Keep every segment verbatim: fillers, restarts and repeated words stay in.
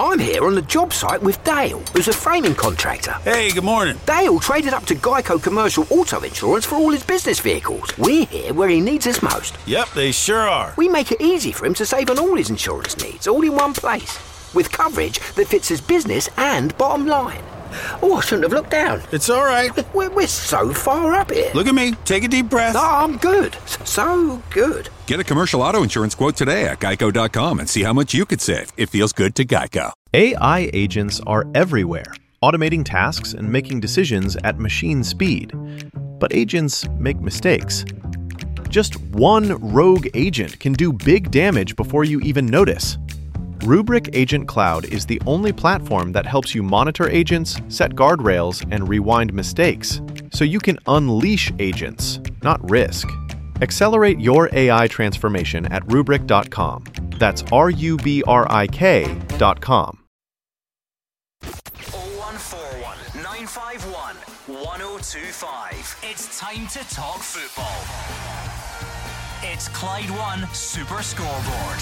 I'm here on the job site with Dale, who's a framing contractor. Hey, good morning. Dale traded up to Geico Commercial Auto Insurance for all his business vehicles. We're here where he needs us most. Yep, they sure are. We make it easy for him to save on all his insurance needs, all in one place, with coverage that fits his business and bottom line. Oh, I shouldn't have looked down. It's all right. We're, we're so far up here. Look at me. Take a deep breath. No, I'm good. So good. Get a commercial auto insurance quote today at geico dot com and see how much you could save. It feels good to Geico. A I agents are everywhere, automating tasks and making decisions at machine speed. But agents make mistakes. Just one rogue agent can do big damage before you even notice. Rubrik Agent Cloud is the only platform that helps you monitor agents, set guardrails, and rewind mistakes, so you can unleash agents, not risk. Accelerate your A I transformation at rubrik dot com. That's R U B R I K dot com. oh one four one, nine five one, one oh two five. It's time to talk football. It's Clyde One Super Scoreboard.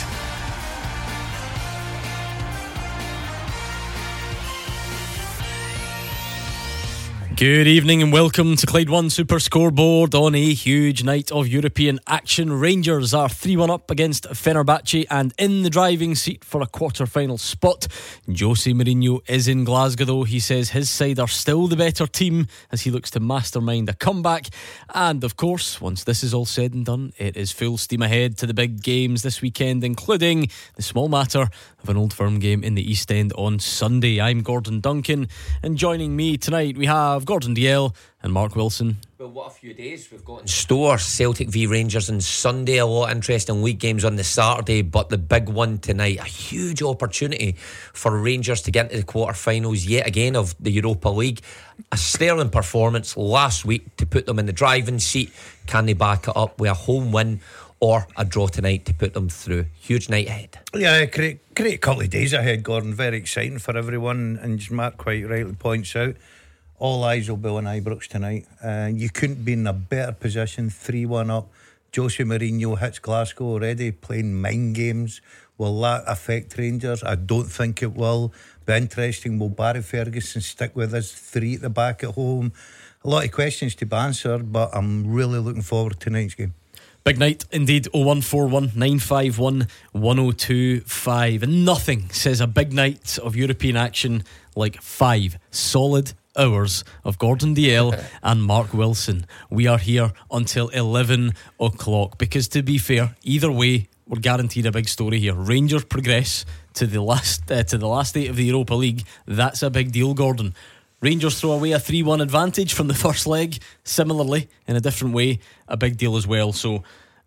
Good evening and welcome to Clyde One Super Scoreboard on a huge night of European action. Rangers are three one up against Fenerbahce and in the driving seat for a quarter-final spot. Jose Mourinho is in Glasgow though. He says his side are still the better team as he looks to mastermind a comeback. And of course, once this is all said and done, it is full steam ahead to the big games this weekend, including the small matter of an Old Firm game in the East End on Sunday. I'm Gordon Duncan, and joining me tonight we have Gordon Dalziel and Mark Wilson. Well, what a few days we've got in store. Celtic v Rangers on Sunday, a lot of interesting league games on the Saturday, but the big one tonight, a huge opportunity for Rangers to get into the quarter-finals yet again of the Europa League. A sterling performance last week to put them in the driving seat. Can they back it up with a home win or a draw tonight to put them through? Huge night ahead. Yeah, great, great couple of days ahead, Gordon. Very exciting for everyone, and as Mark quite rightly points out, all eyes will be on Ibrox tonight. Uh, you couldn't be in a better position. three one up. Jose Mourinho hits Glasgow already, playing mind games. Will that affect Rangers? I don't think it will. Be interesting. Will Barry Ferguson stick with us three at the back at home? A lot of questions to be answered, but I'm really looking forward to tonight's game. Big night indeed. oh one four one, nine five one, one oh two five. And nothing says a big night of European action like five solid hours of Gordon Dalziel and Mark Wilson. We are here until eleven o'clock because, to be fair, either way we're guaranteed a big story here. Rangers progress to the last uh, to the last eight of the Europa League. That's a big deal, Gordon. Rangers throw away a three one advantage from the first leg. Similarly, in a different way, a big deal as well. So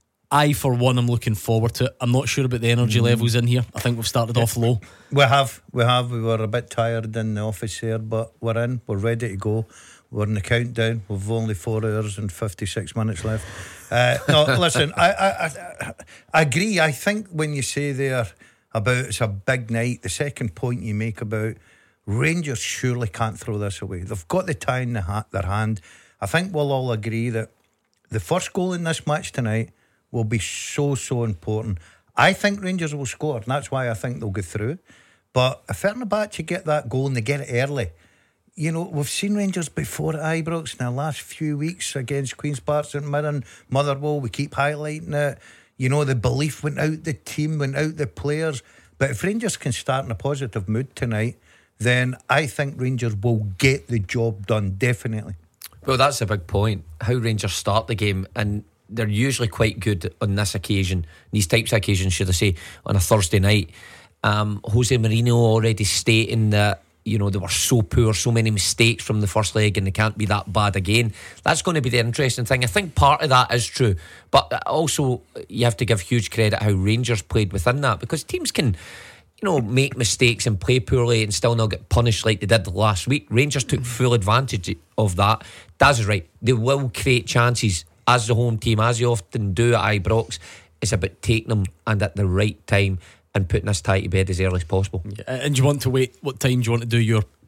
I, for one, am looking forward to it. I'm not sure about the energy mm. levels in here. I think we've started off low. We have, we have. We were a bit tired in the office here, but we're in. We're ready to go. We're in the countdown. We've only four hours and fifty-six minutes left. Uh, no, listen, I, I, I, I agree. I think when you say there about it's a big night, the second point you make about Rangers surely can't throw this away. They've got the tie in the ha- their hand. I think we'll all agree that the first goal in this match tonight will be so, so important. I think Rangers will score, and that's why I think they'll go through. But if Fenerbahce get that goal and they get it early, you know, we've seen Rangers before at Ibrox in the last few weeks against Queen's Park, St Mirren, Motherwell. We keep highlighting it. You know, the belief went out the team, went out the players. But if Rangers can start in a positive mood tonight, then I think Rangers will get the job done, definitely. Well, that's a big point. How Rangers start the game, and they're usually quite good on this occasion, these types of occasions, should I say, on a Thursday night. Um, Jose Mourinho already stating that, you know, they were so poor, so many mistakes from the first leg, and they can't be that bad again. That's going to be the interesting thing. I think part of that is true, but also you have to give huge credit how Rangers played within that, because teams can, you know, make mistakes and play poorly and still not get punished like they did last week. Rangers took full advantage of that. Daz is right. They will create chances as the home team, as they often do at Ibrox. It's about taking them and at the right time and putting this tie to bed as early as possible. Yeah, and do you want to wait? What time do you want to do your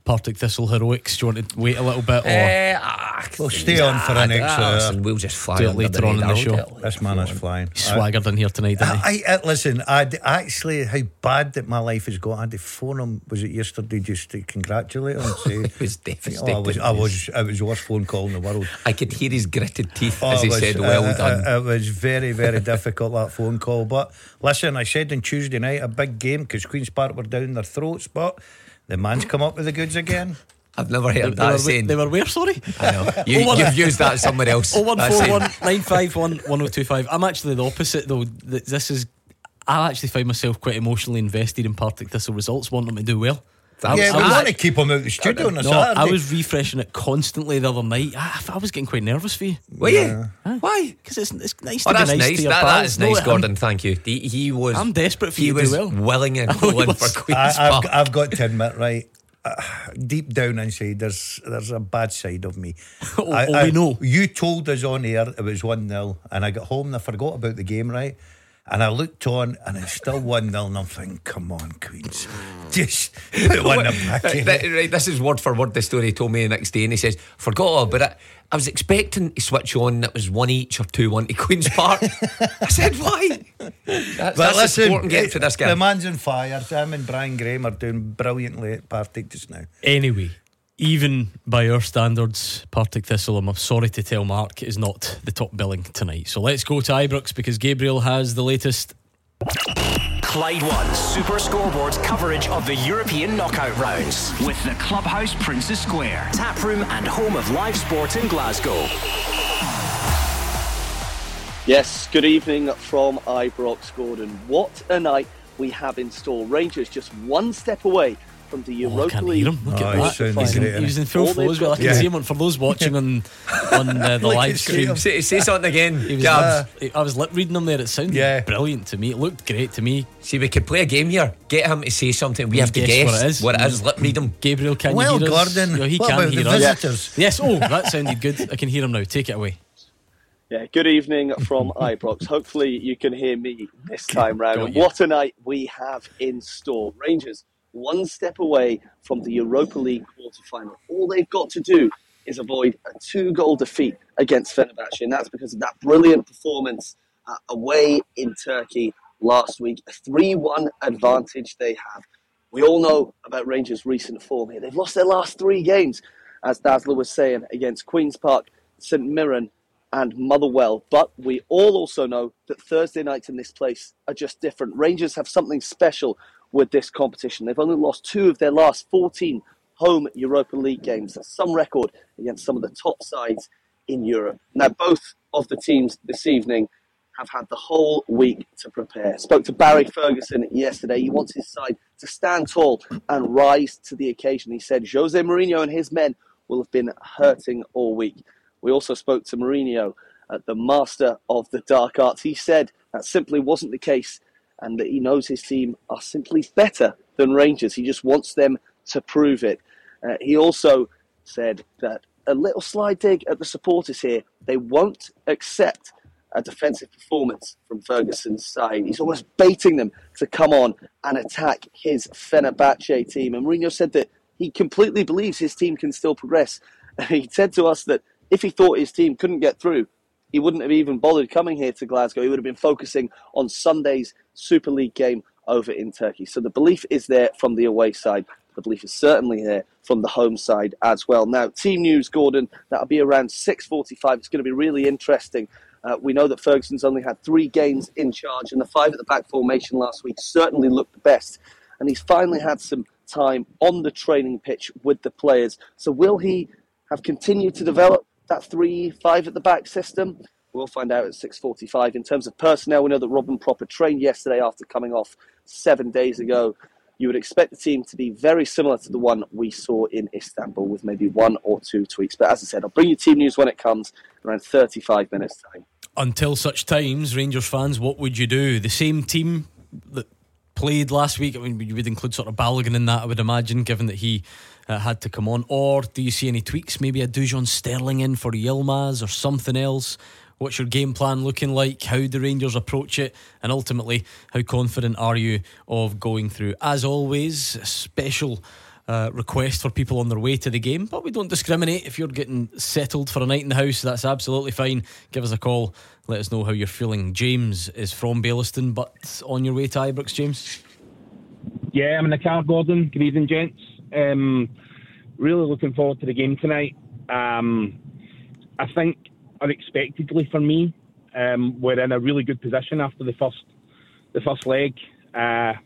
Partick Thistle heroics? Do you want to wait a little bit? Or Uh, ah, We'll stay on for an extra ah, hour. listen, we'll just fly Do it under later the on in the radar, show. won't it? This man is flying. he swaggered in here tonight, didn't he? I, I, listen, I actually, how bad that my life has got. I had to phone him, was it yesterday, just to congratulate him and say, It was oh, devastating. I was, I was, it was the worst phone call in the world. I could hear his gritted teeth Oh, as he it was, said, uh, well uh, done. uh, It was very, very difficult, that phone call. But listen, I said on Tuesday night, a big game, because Queen's Park were down their throats, but the man's come up with the goods again. I've never heard They, that were, saying. they were where, sorry? I know. You, Oh, one- you've used that somewhere else. Oh one That four saying. one nine five one one oh two five. I'm actually the opposite though. Th- This is I actually find myself quite emotionally invested in Partick Thistle results, want them to do well. I, yeah, I we was- want to keep him out of the studio on a no, Saturday. I was refreshing it constantly the other night. I, I was getting quite nervous for you. Were you? Why? Because it's, it's nice Oh, to that's be nice, nice. to your That, pals. that is No, nice, I'm- Gordon. Thank you. He, he was. I'm desperate for he you to was do well. willing and Oh, he going was. for Queen's I, Park. I've, I've got to admit, right, uh, deep down inside, there's there's a bad side of me. Oh, I, oh, I- we know. You told us on air it was one nil, and I got home and I forgot about the game, right? And I looked on, and it's still one nil, and I'm thinking, come on, Queens, just put one in the back. Right, th- right, this is word for word the story he told me the next day, and he says, forgot all about it. I was expecting to switch on that was one each or two one to Queen's Park. I said, why? That's, But that's listen, the support I'm getting it- for this the guy. man's on fire. Him and Brian Graham are doing brilliantly at Partick just now. Anyway, even by our standards, Partick Thistle, I'm sorry to tell Mark, is not the top billing tonight. So let's go to Ibrox because Gabriel has the latest. Clyde One Super Scoreboard's coverage of the European knockout rounds with the Clubhouse Princess Square, taproom and home of live sport in Glasgow. Yes, good evening from Ibrox, Gordon. What a night we have in store. Rangers just one step away from the Oh, I Europa can't League. hear him. Look Oh, at he's that. sounding He's in, great, he was in full All flow as well. I they've can got- see him for those watching on on uh, the Look live at stream. him. Say, say something again, He was, Gabs. I was lip reading him there. It sounded Yeah. brilliant to me. It looked great to me. See, we could play a game here. Get him to say something. We have to Guess guess what it is. what it is. Lip read him. Gabriel, can Well, you hear us? Gordon, No, he what can about hear the us. visitors? Yes. Oh, that sounded good. I can hear him now. Take it away. Yeah, good evening from Ibrox. Hopefully you can hear me this time round. Got And you. what a night we have in store. Rangers one step away from the Europa League quarter-final. All they've got to do is avoid a two-goal defeat against Fenerbahce, and that's because of that brilliant performance uh, away in Turkey last week. A three one advantage they have. We all know about Rangers' recent form here. They've lost their last three games, as Dazzler was saying, against Queen's Park, St Mirren and Motherwell. But we all also know that Thursday nights in this place are just different. Rangers have something special with this competition. They've only lost two of their last fourteen home Europa League games. That's some record against some of the top sides in Europe. Now, both of the teams this evening have had the whole week to prepare. Spoke to Barry Ferguson yesterday. He wants his side to stand tall and rise to the occasion. He said Jose Mourinho and his men will have been hurting all week. We also spoke to Mourinho, uh, the master of the dark arts. He said that simply wasn't the case and that he knows his team are simply better than Rangers. He just wants them to prove it. Uh, he also said that a little slide dig at the supporters here. They won't accept a defensive performance from Ferguson's side. He's almost baiting them to come on and attack his Fenerbahce team. And Mourinho said that he completely believes his team can still progress. He said to us that if he thought his team couldn't get through, he wouldn't have even bothered coming here to Glasgow. He would have been focusing on Sunday's Super League game over in Turkey. So the belief is there from the away side. The belief is certainly there from the home side as well. Now, team news, Gordon, that'll be around six forty-five. It's going to be really interesting. Uh, we know that Ferguson's only had three games in charge, and the five at the back formation last week certainly looked the best. And he's finally had some time on the training pitch with the players. So will he have continued to develop that three five at the back system? We'll find out at six forty-five. In terms of personnel, we know that Robin Proper trained yesterday after coming off seven days ago. You would expect the team to be very similar to the one we saw in Istanbul, with maybe one or two tweaks. But as I said, I'll bring you team news when it comes, around thirty-five minutes time. Until such times, Rangers fans, what would you do? The same team that played last week, I mean, you would include sort of Balogun in that, I would imagine, given that he uh, had to come on. Or do you see any tweaks? Maybe a Dujon Sterling in for Yilmaz or something else? What's your game plan looking like? How do Rangers approach it? And ultimately, how confident are you of going through? As always, a special uh, request for people on their way to the game, but we don't discriminate. If you're getting settled for a night in the house, that's absolutely fine. Give us a call, let us know how you're feeling. James is from Baillieston, but on your way to Ibrox, James? Yeah, I'm in the car, Gordon. Good evening, gents. Um, really looking forward to the game tonight. Um, I think unexpectedly for me, um, we're in a really good position after the first the first leg. Uh,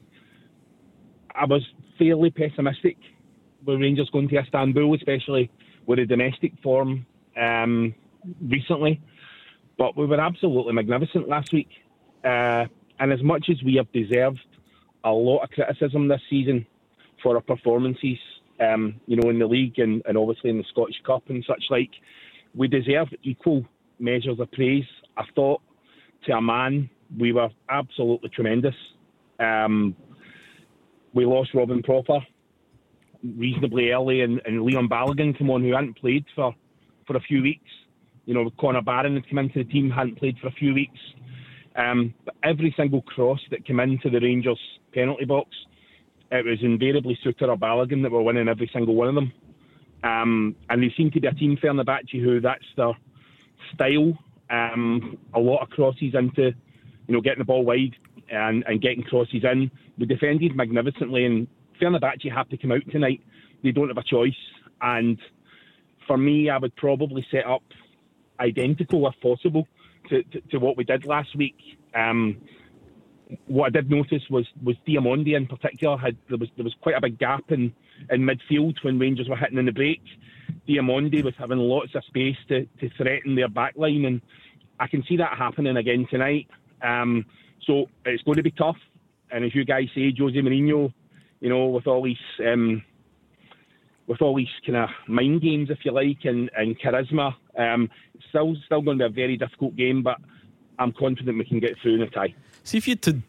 I was fairly pessimistic with Rangers going to Istanbul, especially with the domestic form um, recently. But we were absolutely magnificent last week. Uh, and as much as we have deserved a lot of criticism this season for our performances, um, you know, in the league and, and obviously in the Scottish Cup and such like, we deserve equal measures of praise. I thought, to a man, we were absolutely tremendous. Um, we lost Robin Proper reasonably early, and, and Leon Balogun came on, who hadn't played for, for a few weeks. You know, Connor Barron had come into the team, hadn't played for a few weeks. Um, but every single cross that came into the Rangers penalty box, it was invariably Suter or Balogun that were winning every single one of them. Um, and they seem to be a team, Fenerbahce, who that's their style. Um, a lot of crosses into, you know, getting the ball wide and, and getting crosses in. We defended magnificently, and Fenerbahce have to come out tonight. They don't have a choice. And for me, I would probably set up identical, if possible, to, to, to what we did last week. Um, what I did notice was was Diamondi in particular had there was there was quite a big gap in, in midfield when Rangers were hitting in the break. Diamondi was having lots of space to, to threaten their back line, and I can see that happening again tonight. Um, so it's going to be tough. And as you guys say, Jose Mourinho, you know, with all these um, with all these kind of mind games, if you like, and, and charisma, um, it's still still going to be a very difficult game, but I'm confident we can get through in a tie. See, if you had to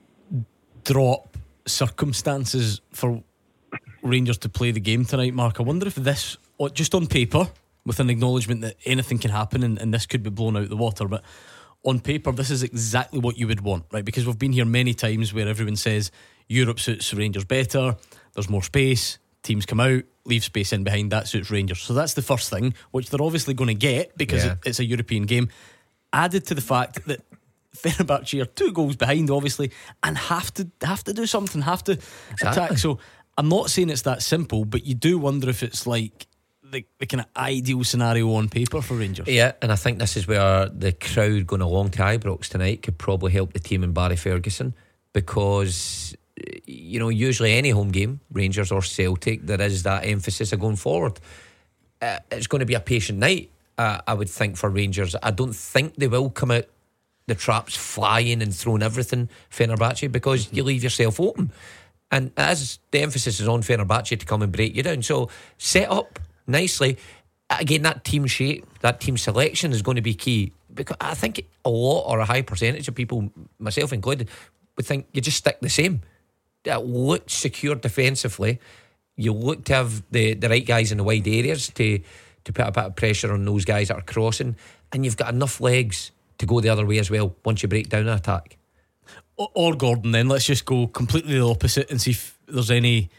drop circumstances for Rangers to play the game tonight, Mark, I wonder if this, just on paper, with an acknowledgement that anything can happen and, and this could be blown out of the water, but on paper this is exactly what you would want, right? Because we've been here many times where everyone says Europe suits Rangers better, there's more space, teams come out, leave space in behind, that suits Rangers. So that's the first thing, which they're obviously going to get because yeah. it, it's a European game. Added to the fact that Fenerbahce are two goals behind, obviously, and have to have to do something, have to exactly. attack. So I'm not saying it's that simple, but you do wonder if it's like the, the kind of ideal scenario on paper for Rangers. Yeah, and I think this is where the crowd going along to Ibrox tonight could probably help the team in Barry Ferguson, because, you know, usually any home game, Rangers or Celtic, there is that emphasis of going forward. Uh, it's going to be a patient night, uh, I would think, for Rangers. I don't think they will come out the traps flying and throwing everything Fenerbahce, because mm-hmm. you leave yourself open. And as the emphasis is on Fenerbahce to come and break you down, so set up nicely. Again, that team shape, that team selection is going to be key, because I think a lot, or a high percentage of people, myself included, would think you just stick the same. That look secure defensively. You look to have the, the right guys in the wide areas to, to put a bit of pressure on those guys that are crossing, and you've got enough legs to go the other way as well once you break down an attack. Or, or Gordon, then let's just go completely the opposite and see if there's any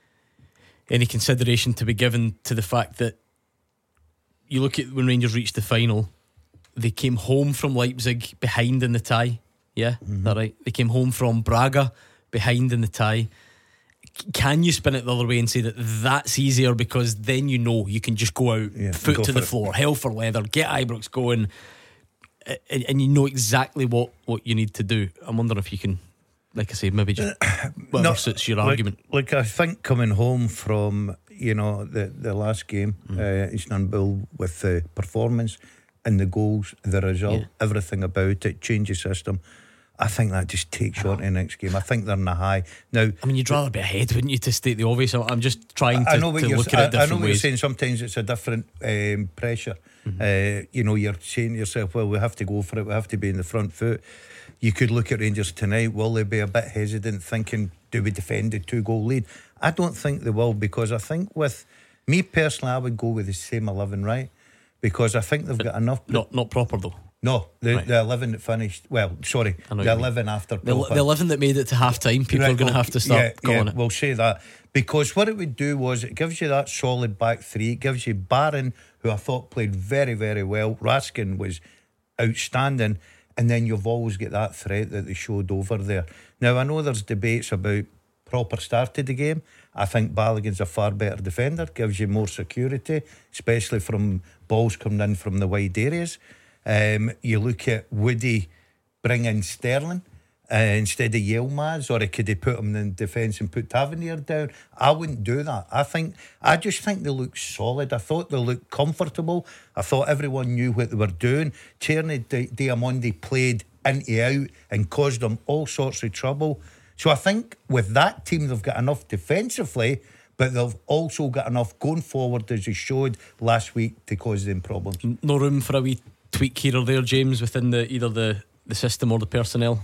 any consideration to be given to the fact that you look at when Rangers reached the final, they came home from Leipzig behind in the tie. Yeah, mm-hmm. that right? They came home from Braga behind in the tie. Can you spin it the other way and say that that's easier, because then you know you can just go out, yeah, foot go to the it. floor, hell for leather, get Ibrox going, and, and you know exactly what, what you need to do. I'm wondering if you can, like I say, maybe just whatever no, suits your like, argument. Like I think coming home from, you know, the, the last game, mm. uh, Istanbul, with the performance and the goals, the result, yeah. everything about it, change the system, I think that just takes you on to the next game. I think they're in a high. Now, I mean, you'd rather be ahead, wouldn't you, to state the obvious? I'm just trying to, I know what to you're, look at it different I, I know what ways. You're saying. Sometimes it's a different um, pressure. Mm-hmm. Uh, you know, you're saying to yourself, well, we have to go for it. We have to be in the front foot. You could look at Rangers tonight. Will they be a bit hesitant, thinking, do we defend a two-goal lead? I don't think they will, because I think with me personally, I would go with the same eleven, right? Because I think they've got enough. Not not proper though. No, the, Right. the eleven that finished. Well, sorry, I know the what you mean. eleven after The, proper. the eleven that made it to half time, people Right, are going to well, have to start yeah, calling yeah, it. We'll say that because what it would do was it gives you that solid back three. It gives you Barron, who I thought played very, very well. Raskin was outstanding, and then you've always got that threat that they showed over there. Now I know there's debates about proper start to the game. I think Balogun's a far better defender, gives you more security, especially from balls coming in from the wide areas. Um, you look at Woody bring in Sterling uh, instead of Yilmaz, or could he put him in defence and put Tavernier down? I wouldn't do that. I think I just think they look solid. I thought they looked comfortable. I thought everyone knew what they were doing. Tierney Di- Diamondi played into out and caused them all sorts of trouble. So I think with that team they've got enough defensively, but they've also got enough going forward, as they showed last week, to cause them problems. No room for a wee tweak here or there, James, within the either the, the system or the personnel?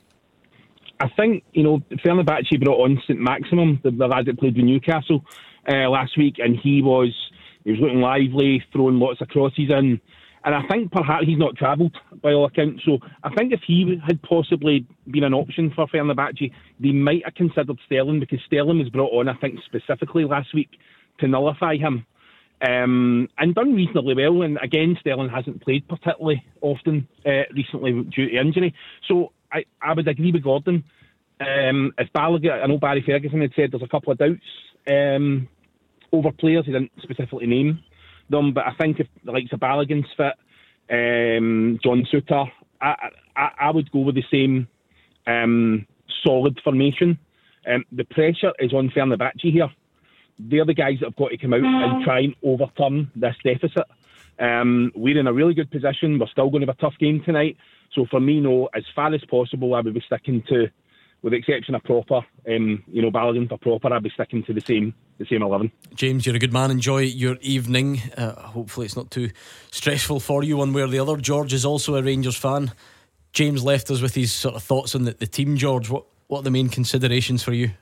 I think, you know, Fenerbahce brought on Saint Maximum, the, the lad that played with Newcastle uh, last week, and he was he was looking lively, throwing lots of crosses in. And I think perhaps he's not travelled by all accounts. So I think if he had possibly been an option for Fenerbahce, they might have considered Sterling, because Sterling was brought on, I think, specifically last week to nullify him. Um, and done reasonably well. And again, Sterling hasn't played particularly often uh, recently due to injury. So I, I would agree with Gordon. Um, if Balogun, I know Barry Ferguson had said there's a couple of doubts um, over players. He didn't specifically name them, but I think if the likes of Balogun's fit, um, John Souttar, I, I, I would go with the same um, solid formation. Um, the pressure is on Fenerbahce here. They're the guys that have got to come out and try and overturn this deficit. Um, we're in a really good position. We're still going to have a tough game tonight. So for me, no, as far as possible, I would be sticking to, with the exception of Proper, um, you know, Balogun for Proper, I'd be sticking to the same the same eleven. James, you're a good man. Enjoy your evening. Uh, hopefully it's not too stressful for you one way or the other. George is also a Rangers fan. James left us with his sort of thoughts on the, the team. George, what, what are the main considerations for you?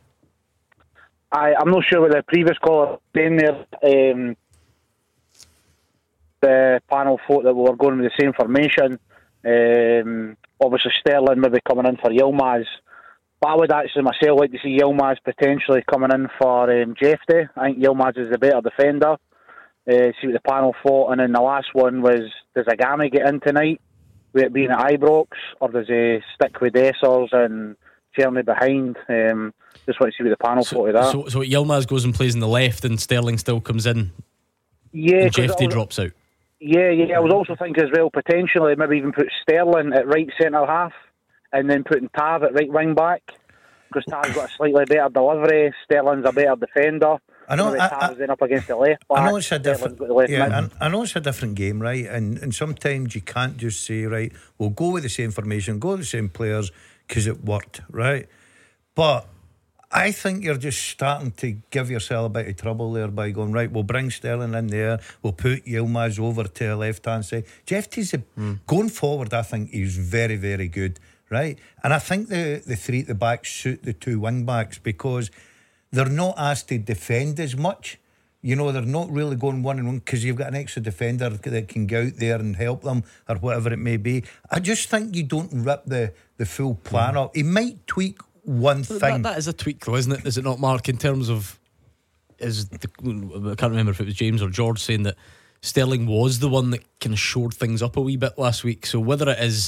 I, I'm not sure what the previous caller was saying there. Um, the panel thought that we were going with the same formation. Um, obviously Sterling maybe coming in for Yilmaz. But I would actually myself like to see Yilmaz potentially coming in for um, Jefty. I think Yilmaz is the better defender. Uh, see what the panel thought. And then the last one was, does Agami get in tonight with it being at Ibrox, or does he stick with Dessers and Tierney behind? Um, just want to see what the panel so, thought of that. So, so Yilmaz goes and plays in the left and Sterling still comes in. Yeah, and Jefty was, drops out. Yeah, yeah. I was also thinking as well, potentially maybe even put Sterling at right centre half and then putting Tav at right wing back, because Tav's got a slightly better delivery. Sterling's a better defender. I know. I, Tav's then up against the left back. I know it's a different. got the left Yeah, mid. I, I know it's a different game, right? And and sometimes you can't just say, right, we'll go with the same formation, go with the same players because it worked, right? But I think you're just starting to give yourself a bit of trouble there by going, right, we'll bring Sterling in there, we'll put Yilmaz over to the left hand side. Jeff T's a, mm. going forward, I think he's very, very good, right? And I think the, the three at the back suit the two wing backs because they're not asked to defend as much. You know, they're not really going one and one because you've got an extra defender that can go out there and help them or whatever it may be. I just think you don't rip the, the full plan mm. up. He might tweak one that, thing. That is a tweak though, isn't it? Is it not, Mark, in terms of is the, I can't remember if it was James or George saying that Sterling was the one that kind of shored things up a wee bit last week. So whether it is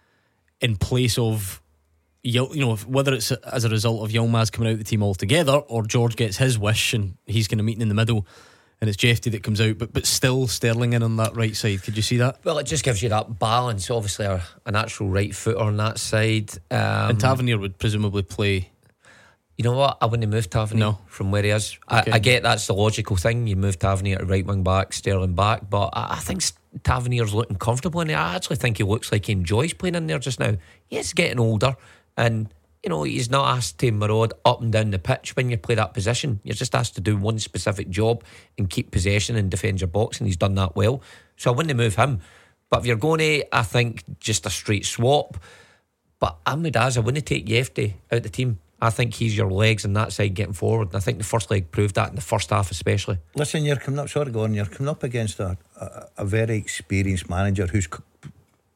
in place of, you know, whether it's as a result of Yilmaz coming out of the team altogether, or George gets his wish and he's kind of meeting in the middle and it's Jefty that comes out, but but still Sterling in on that right side. Could you see that? Well, it just gives you that balance. Obviously a, a natural right footer on that side, um, and Tavernier would presumably play. You know what, I wouldn't move Tavernier no. from where he is. Okay. I, I get that's the logical thing. You move Tavernier to right wing back, Sterling back, but I, I think Tavernier's looking comfortable in there. I actually think he looks like he enjoys playing in there just now. He's getting older, and you know, he's not asked to maraud up and down the pitch when you play that position. You're just asked to do one specific job and keep possession and defend your box, and he's done that well. So I wouldn't move him. But if you're going to, I think, just a straight swap. But Ahmed Az, I wouldn't take Jefty out the team. I think he's your legs on that side getting forward. And I think the first leg proved that in the first half especially. Listen, you're coming up, sorry, Gordon, you're coming up against a, a, a very experienced manager who's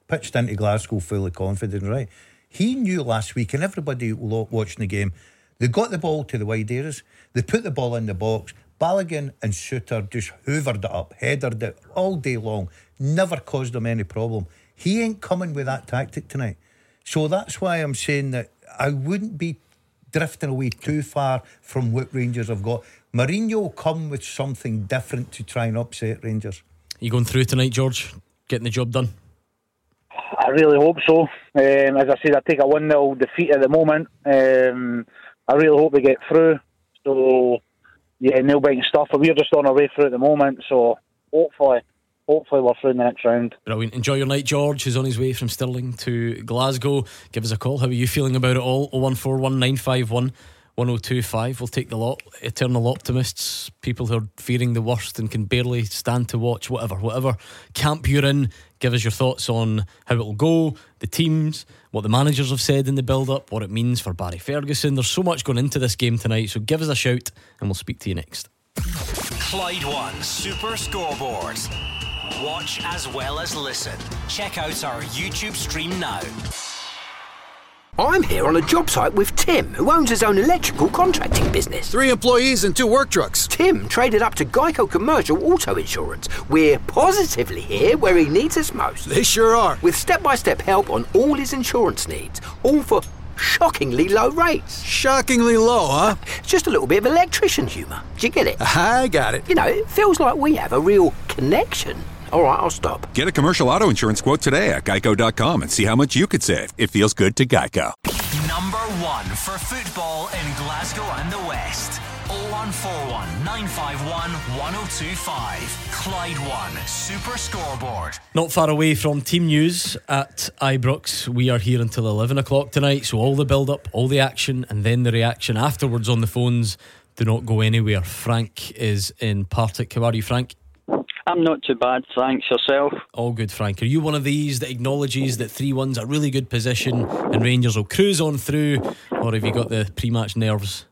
pitched into Glasgow fully confident, right? He knew last week, and everybody watching the game, they got the ball to the wide areas, they put the ball in the box. Balogun and Suter just hoovered it up, headered it all day long, never caused them any problem. He ain't coming with that tactic tonight. So that's why I'm saying that I wouldn't be drifting away too far from what Rangers have got. Mourinho will come with something different to try and upset Rangers. You going through tonight, George? Getting the job done? I really hope so. Um, as I said, I take a one nil defeat at the moment. Um, I really hope we get through. So, yeah, nail biting stuff. We're just on our way through at the moment. So, hopefully, hopefully we're through in the next round. Brilliant. Enjoy your night, George, who's on his way from Stirling to Glasgow. Give us a call. How are you feeling about it all? oh one four one nine five one one oh two five. We'll take the lot. Eternal optimists, people who are fearing the worst and can barely stand to watch, whatever, whatever camp you're in. Give us your thoughts on how it'll go, the teams, what the managers have said in the build-up, what it means for Barry Ferguson. There's so much going into this game tonight, so give us a shout and we'll speak to you next. Clyde One Super Scoreboard. Watch as well as listen. Check out our YouTube stream now. I'm here on a job site with Tim, who owns his own electrical contracting business. Three employees and two work trucks. Tim traded up to Geico Commercial Auto Insurance. We're positively here where he needs us most. They sure are. With step-by-step help on all his insurance needs, all for shockingly low rates. Shockingly low, huh? It's just a little bit of electrician humour. Do you get it? I got it. You know, it feels like we have a real connection. All right, I'll stop. Get a commercial auto insurance quote today at geico dot com and see how much you could save. It feels good to Geico. Number one for football in Glasgow and the West. oh one four one nine five one one oh two five. Clyde One Super Scoreboard. Not far away from team news at Ibrox. We are here until eleven o'clock tonight, so all the build up, all the action, and then the reaction afterwards on the phones. Do not go anywhere. Frank is in Partick. How are you, Frank? I'm not too bad, thanks. Yourself? All good, Frank. Are you one of these that acknowledges that three one's a really good position and Rangers will cruise on through, or have you got the pre-match nerves?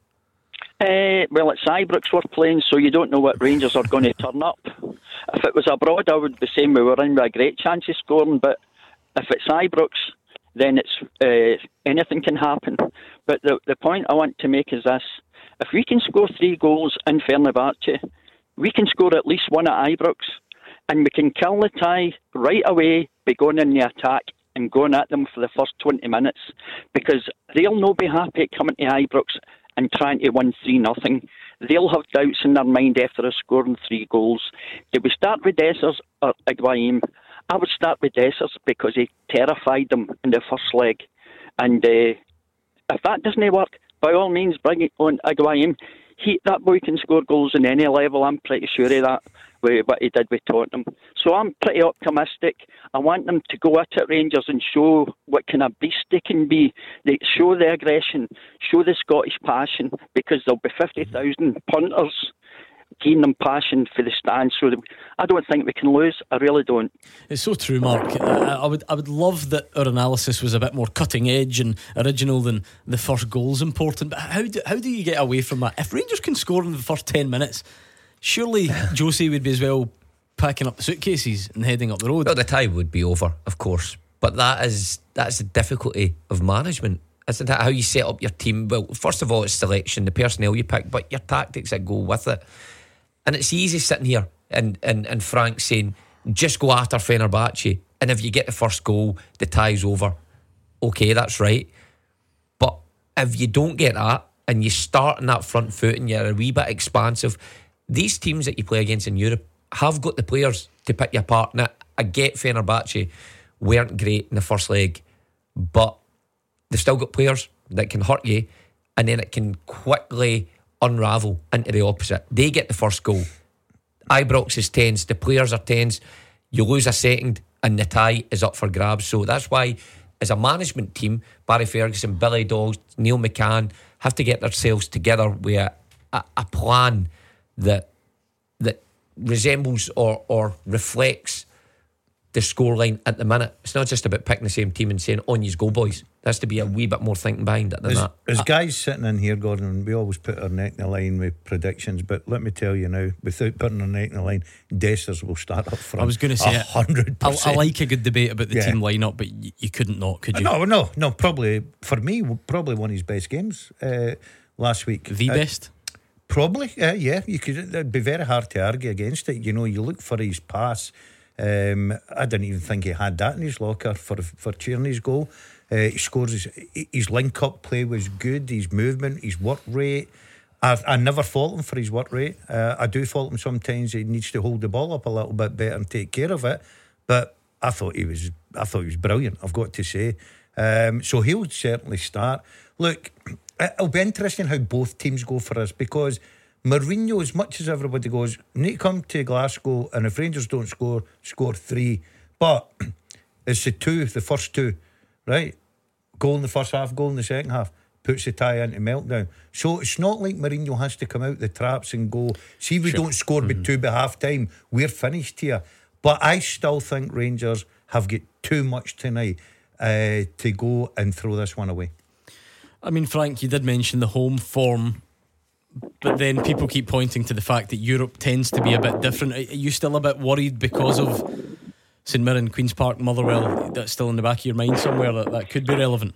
Uh, well, it's Ibrox we're playing, so you don't know what Rangers are going to turn up. If it was abroad, I would be saying we were in with a great chance of scoring, but if it's Ibrox, then it's uh, anything can happen. But the, the point I want to make is this. If we can score three goals in Fenerbahce, we can score at least one at Ibrox, and we can kill the tie right away by going in the attack and going at them for the first twenty minutes, because they'll not be happy coming to Ibrox and trying to win three nothing. They'll have doubts in their mind after us scoring three goals. Did we start with Dessers or Higuaín? I would start with Dessers because he terrified them in the first leg, and uh, if that doesn't work, by all means bring it on Higuaín. He, that boy can score goals in any level. I'm pretty sure of that, with what he did with Tottenham. So I'm pretty optimistic. I want them to go at it, Rangers, and show what kind of beast they can be. They show the aggression, show the Scottish passion, because there'll be fifty thousand punters giving them passion for the stand. So I don't think we can lose. I really don't. It's so true, Mark. I, I would I would love that our analysis was a bit more cutting edge and original than the first goal's important. But how do, how do you get away from that? If Rangers can score in the first ten minutes, surely Josie would be as well packing up the suitcases and heading up the road. Well, the tie would be over, of course. But that is that's the difficulty of management. Isn't that how you set up your team? Well, first of all, it's selection, the personnel you pick, but your tactics that go with it. And it's easy sitting here and, and, and Frank saying, just go after Fenerbahce, and if you get the first goal, the tie's over. Okay, that's right. But if you don't get that, and you start on that front foot and you're a wee bit expansive, these teams that you play against in Europe have got the players to pick you apart. Now, I get Fenerbahce weren't great in the first leg, but they've still got players that can hurt you, and then it can quickly unravel into the opposite. They get the first goal. Ibrox is tense, the players are tense, you lose a second and the tie is up for grabs. So that's why, as a management team, Barry Ferguson, Billy Dawes, Neil McCann have to get themselves together with a, a, a plan that that resembles or, or reflects the scoreline at the minute. It's not just about picking the same team and saying, on yous go boys. There has to be a wee bit more thinking behind it than As, that. as I- guys sitting in here, Gordon, we always put our neck in the line with predictions, but let me tell you now, without putting our neck in the line, Dessers will start up front. I was going to say a hundred I, I percent. like a good debate about the Yeah. team lineup, but y- you couldn't not, could you? No, no, no. Probably for me, probably one of his best games uh, last week. The Uh, best. Probably, uh, yeah. You could. It'd be very hard to argue against it. You know, you look for his pass. Um, I didn't even think he had that in his locker for for Tierney's goal. Uh, he scores. His, his link up play was good. His movement, his work rate. I, I never fault him for his work rate. Uh, I do fault him sometimes. He needs to hold the ball up a little bit better and take care of it. But I thought he was. I thought he was brilliant. I've got to say. Um, so he'll certainly start. Look, it'll be interesting how both teams go for us, because Mourinho, as much as everybody goes, need to come to Glasgow, and if Rangers don't score, score three. But it's the two, the first two, right? Goal in the first half, goal in the second half, puts the tie into meltdown. So it's not like Mourinho has to come out the traps and go, see if we Sure. don't score Mm-hmm. by two by half time, we're finished here. But I still think Rangers have got too much tonight uh, to go and throw this one away. I mean, Frank, you did mention the home form, but then people keep pointing to the fact that Europe tends to be a bit different. Are you still a bit worried because of St Mirren, Queen's Park, Motherwell? That's still in the back of your mind somewhere that that could be relevant?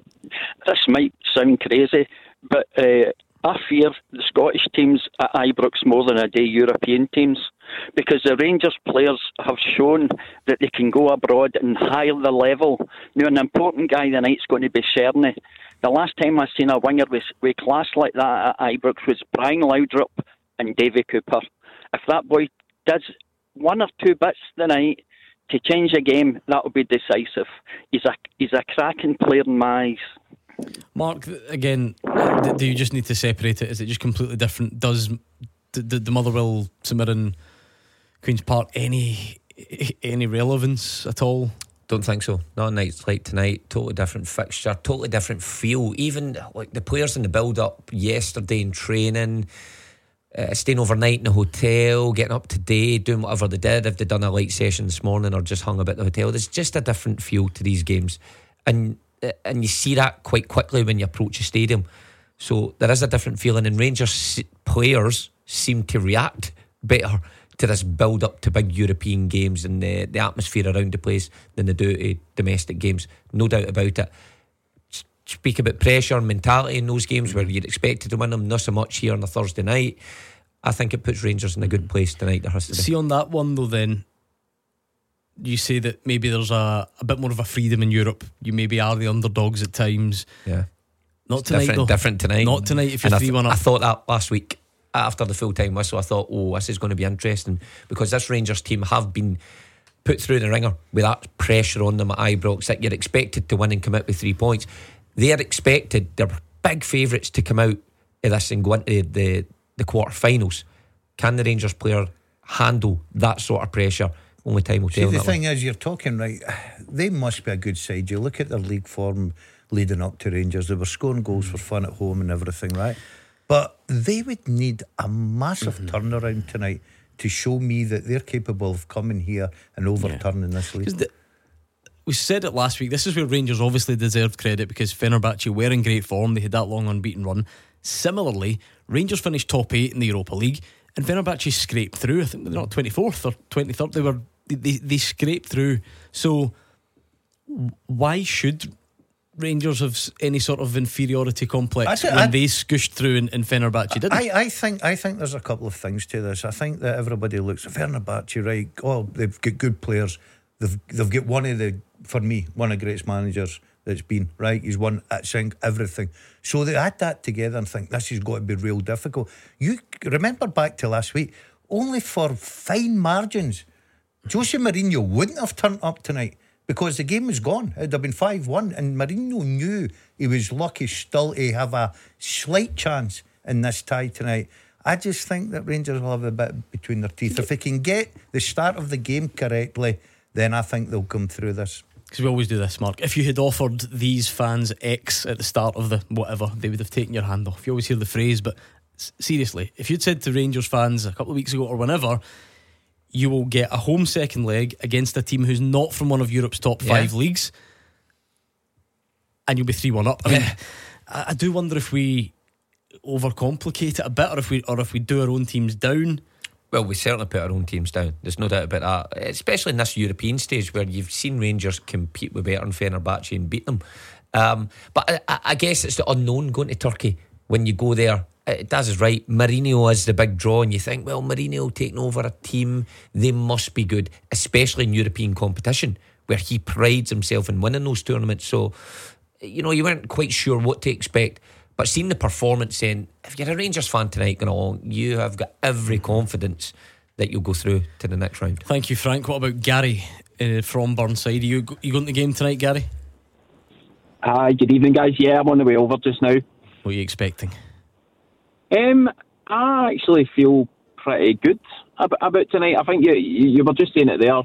This might sound crazy, but uh, I fear the Scottish teams at Ibrox more than I do European teams, because the Rangers players have shown that they can go abroad and higher the level. Now, an important guy tonight's going to be Cerny. The last time I seen a winger with, with class like that at Ibrox was Brian Laudrup and Davy Cooper. If that boy does one or two bits tonight to change the game, that will be decisive. He's a he's a cracking player in my eyes. Mark, again, do you just need to separate it? Is it just completely different? Does the, the, the Motherwell, St Mirren, Queen's Park any any relevance at all? Don't think so. Not nights like tonight. Totally different fixture, totally different feel. Even like the players in the build up yesterday in training, uh, staying overnight in the hotel, getting up today, doing whatever they did. If they'd done a light session this morning or just hung about the hotel, there's just a different feel to these games, and and you see that quite quickly when you approach a stadium. So there is a different feeling, and Rangers players seem to react better to this build up to big European games and the, the atmosphere around the place than they do to domestic games. No doubt about it. Speak about pressure and mentality in those games where you'd expected to win them, not so much here on a Thursday night. I think it puts Rangers in a good place tonight. There has to be. See, on that one though, then you say that maybe there's a, a bit more of a freedom in Europe. You maybe are the underdogs at times. Yeah. Not It's tonight different, though. different tonight. Not tonight if you're And I three th- one up. I thought that last week after the full time whistle. I thought, oh, this is going to be interesting, because this Rangers team have been put through the ringer with that pressure on them at Ibrox that you're expected to win and come out with three points. They're expected, they're big favourites to come out of this and go into the, the quarter-finals. Can the Rangers player handle that sort of pressure? Only time will See, tell. the that thing one. is, you're talking right. They must be a good side. You look at their league form leading up to Rangers. They were scoring goals for fun at home and everything, right? But they would need a massive Mm-hmm. turnaround tonight to show me that they're capable of coming here and overturning this league. The, we said it last week. This is where Rangers obviously deserved credit, because Fenerbahce were in great form. They had that long unbeaten run. Similarly, Rangers finished top eight in the Europa League, and Fenerbahce scraped through. I think they're not twenty-fourth or twenty-third. They were they, they, they scraped through. So why should Rangers have any sort of inferiority complex I th- when I- they scooshed through and, and Fenerbahce didn't? I, I think I think there's a couple of things to this. I think that everybody looks at Fenerbahce, right? Oh, they've got good players. They've they've got one of the, for me, one of the greatest managers that's been, right? He's won at sync everything. So they add that together and think this has got to be real difficult. You remember back to last week, only for fine margins, Jose Mourinho wouldn't have turned up tonight, because the game was gone. It'd have been five one, and Mourinho knew he was lucky still to have a slight chance in this tie tonight. I just think that Rangers will have a bit between their teeth. If they can get the start of the game correctly, then I think they'll come through this. Because we always do this, Mark. If you had offered these fans X at the start of the whatever, they would have taken your hand off. You always hear the phrase, but s- seriously, if you'd said to Rangers fans a couple of weeks ago or whenever, you will get a home second leg against a team who's not from one of Europe's top Yeah. five leagues, and you'll be three one up. I mean, I, I do wonder if we overcomplicate it a bit, or if we or if we do our own teams down. Well, we certainly put our own teams down. There's no doubt about that. Especially in this European stage where you've seen Rangers compete with Bayern and Fenerbahce and beat them. Um, but I, I guess it's the unknown going to Turkey. When you go there, Daz is right. Mourinho is the big draw, and you think, well, Mourinho taking over a team, they must be good, especially in European competition where he prides himself in winning those tournaments. So, you know, you weren't quite sure what to expect. But seeing the performance, then, if you're a Rangers fan tonight going along, you have got every confidence that you'll go through to the next round. Thank you, Frank. What about Gary uh, from Burnside? Are you, you going to the game tonight, Gary? Hi, good evening, guys. Yeah, I'm on the way over just now. What are you expecting? Um, I actually feel pretty good about, about tonight. I think you, you were just saying it there.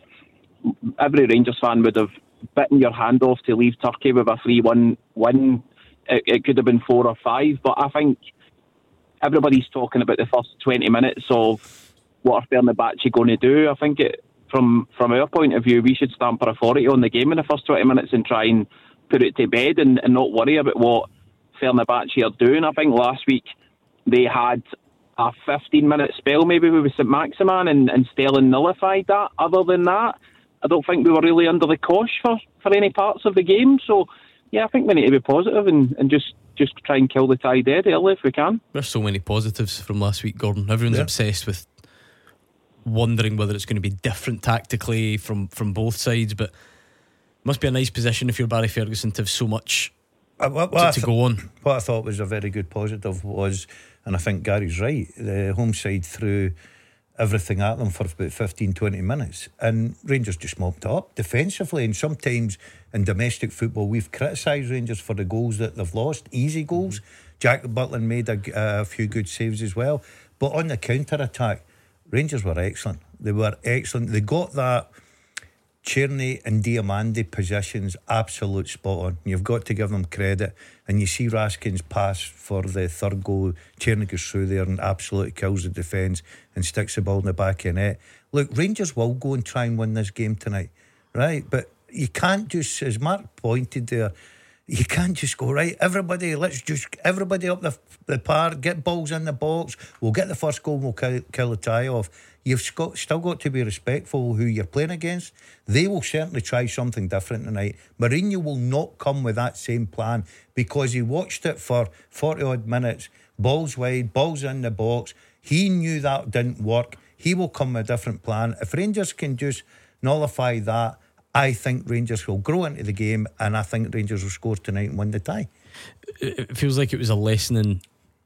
Every Rangers fan would have bitten your hand off to leave Turkey with a three one win. It, it could have been four or five, but I think everybody's talking about the first twenty minutes of what are Fenerbahce going to do. I think it, from from our point of view, we should stamp our authority on the game in the first twenty minutes and try and put it to bed and, and not worry about what Fenerbahce are doing. I think last week they had a fifteen minute spell maybe with Saint Maximin and, and Sterling nullified that. Other than that, I don't think we were really under the cosh for, for any parts of the game. So yeah, I think we need to be positive and, and just, just try and kill the tie dead early if we can. There's so many positives from last week, Gordon. Everyone's yeah. obsessed with wondering whether it's going to be different tactically from, from both sides, but it must be a nice position if you're Barry Ferguson to have so much uh, what, what to, to th- go on. What I thought was a very good positive was, and I think Gary's right, the home side threw everything at them for about fifteen to twenty minutes, and Rangers just mopped it up defensively. And sometimes in domestic football we've criticised Rangers for the goals that they've lost, easy goals. Jack Butland made a, a few good saves as well, but on the counter-attack Rangers were excellent. They were excellent. They got that Tierney and Diamandi positions absolute spot on. You've got to give them credit. And you see Raskin's pass for the third goal. Tierney goes through there and absolutely kills the defence and sticks the ball in the back of the net. Look, Rangers will go and try and win this game tonight, right? But you can't just, as Mark pointed there, you can't just go, right, everybody, let's just, everybody up the, the park, get balls in the box, we'll get the first goal, we'll kill, kill the tie off. You've got, still got to be respectful who you're playing against. They will certainly try something different tonight. Mourinho will not come with that same plan because he watched it for forty odd minutes, balls wide, balls in the box. He knew that didn't work. He will come with a different plan. If Rangers can just nullify that, I think Rangers will grow into the game, and I think Rangers will score tonight and win the tie. It feels like it was a lesson in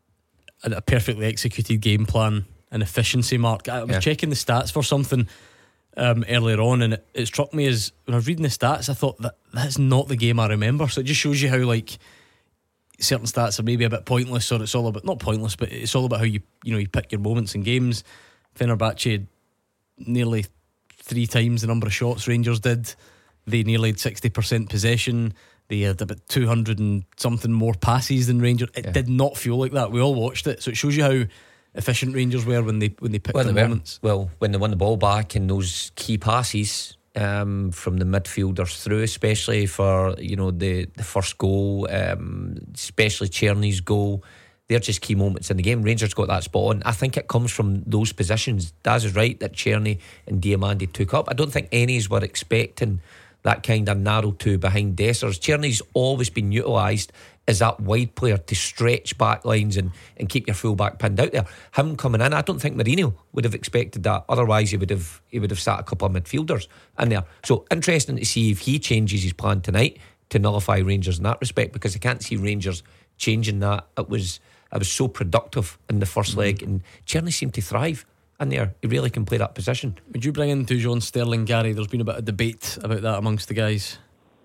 a perfectly executed game plan and efficiency, Mark. I was yeah. checking the stats for something um, earlier on, and it, it struck me as when I was reading the stats, I thought that that's not the game I remember. So it just shows you how like certain stats are maybe a bit pointless, or it's all about, not pointless, but it's all about how you you know you pick your moments in games. Fenerbahce nearly three times the number of shots Rangers did. They nearly had sixty percent possession. They had about two hundred and something more passes than Rangers. It yeah. did not feel like that. We all watched it, so it shows you how efficient Rangers were when they when they picked well, the moments. Well, when they won the ball back and those key passes um, from the midfielders through, especially for you know the the first goal, um, especially Tierney's goal. They're just key moments in the game. Rangers got that spot on. I think it comes from those positions. Daz is right that Tierney and Diamandi took up. I don't think any were expecting that kind of narrow two behind Dessers. Tierney's always been utilised as that wide player to stretch back lines and, and keep your full back pinned out there. Him coming in, I don't think Mourinho would have expected that. Otherwise he would have he would have sat a couple of midfielders in there. So interesting to see if he changes his plan tonight to nullify Rangers in that respect, because I can't see Rangers changing that. It was I was so productive in the first mm-hmm. leg, and Tierney seemed to thrive in there. He really can play that position. Would you bring in Dujon Sterling, Gary? There's been a bit of debate about that amongst the guys.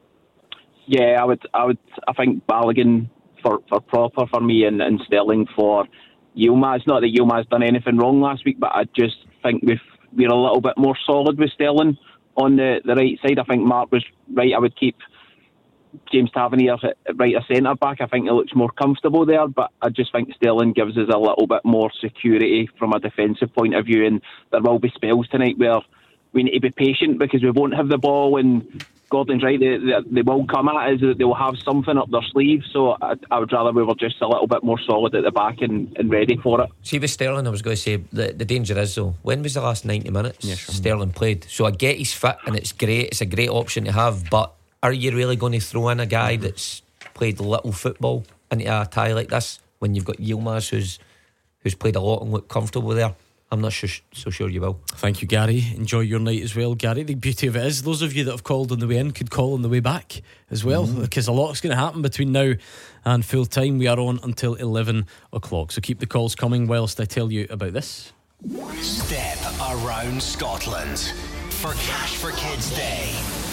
Yeah, I would. I would. I think Balogun for, for proper for me, and, and Sterling for Yilmaz. Not that Yilmaz done anything wrong last week, but I just think we've we're a little bit more solid with Sterling on the, the right side. I think Mark was right. I would keep James Tavernier right a centre back. I think he looks more comfortable there, but I just think Sterling gives us a little bit more security from a defensive point of view, and there will be spells tonight where we need to be patient because we won't have the ball, and Gordon's right, they, they, they will come at us, they will have something up their sleeve, so I, I would rather we were just a little bit more solid at the back and, and ready for it. See with Sterling, I was going to say the, the danger is though, when was the last ninety minutes yeah, sure. Sterling played? So I get he's fit and it's great, it's a great option to have, but are you really going to throw in a guy that's played little football into a tie like this when you've got Yilmaz who's who's played a lot and looked comfortable there? I'm not sure, so sure you will. Thank you, Gary. Enjoy your night as well, Gary. The beauty of it is those of you that have called on the way in could call on the way back as well, mm. because a lot's going to happen between now and full time. We are on until eleven o'clock, so keep the calls coming whilst I tell you about this. Step around Scotland for Cash for Kids Day.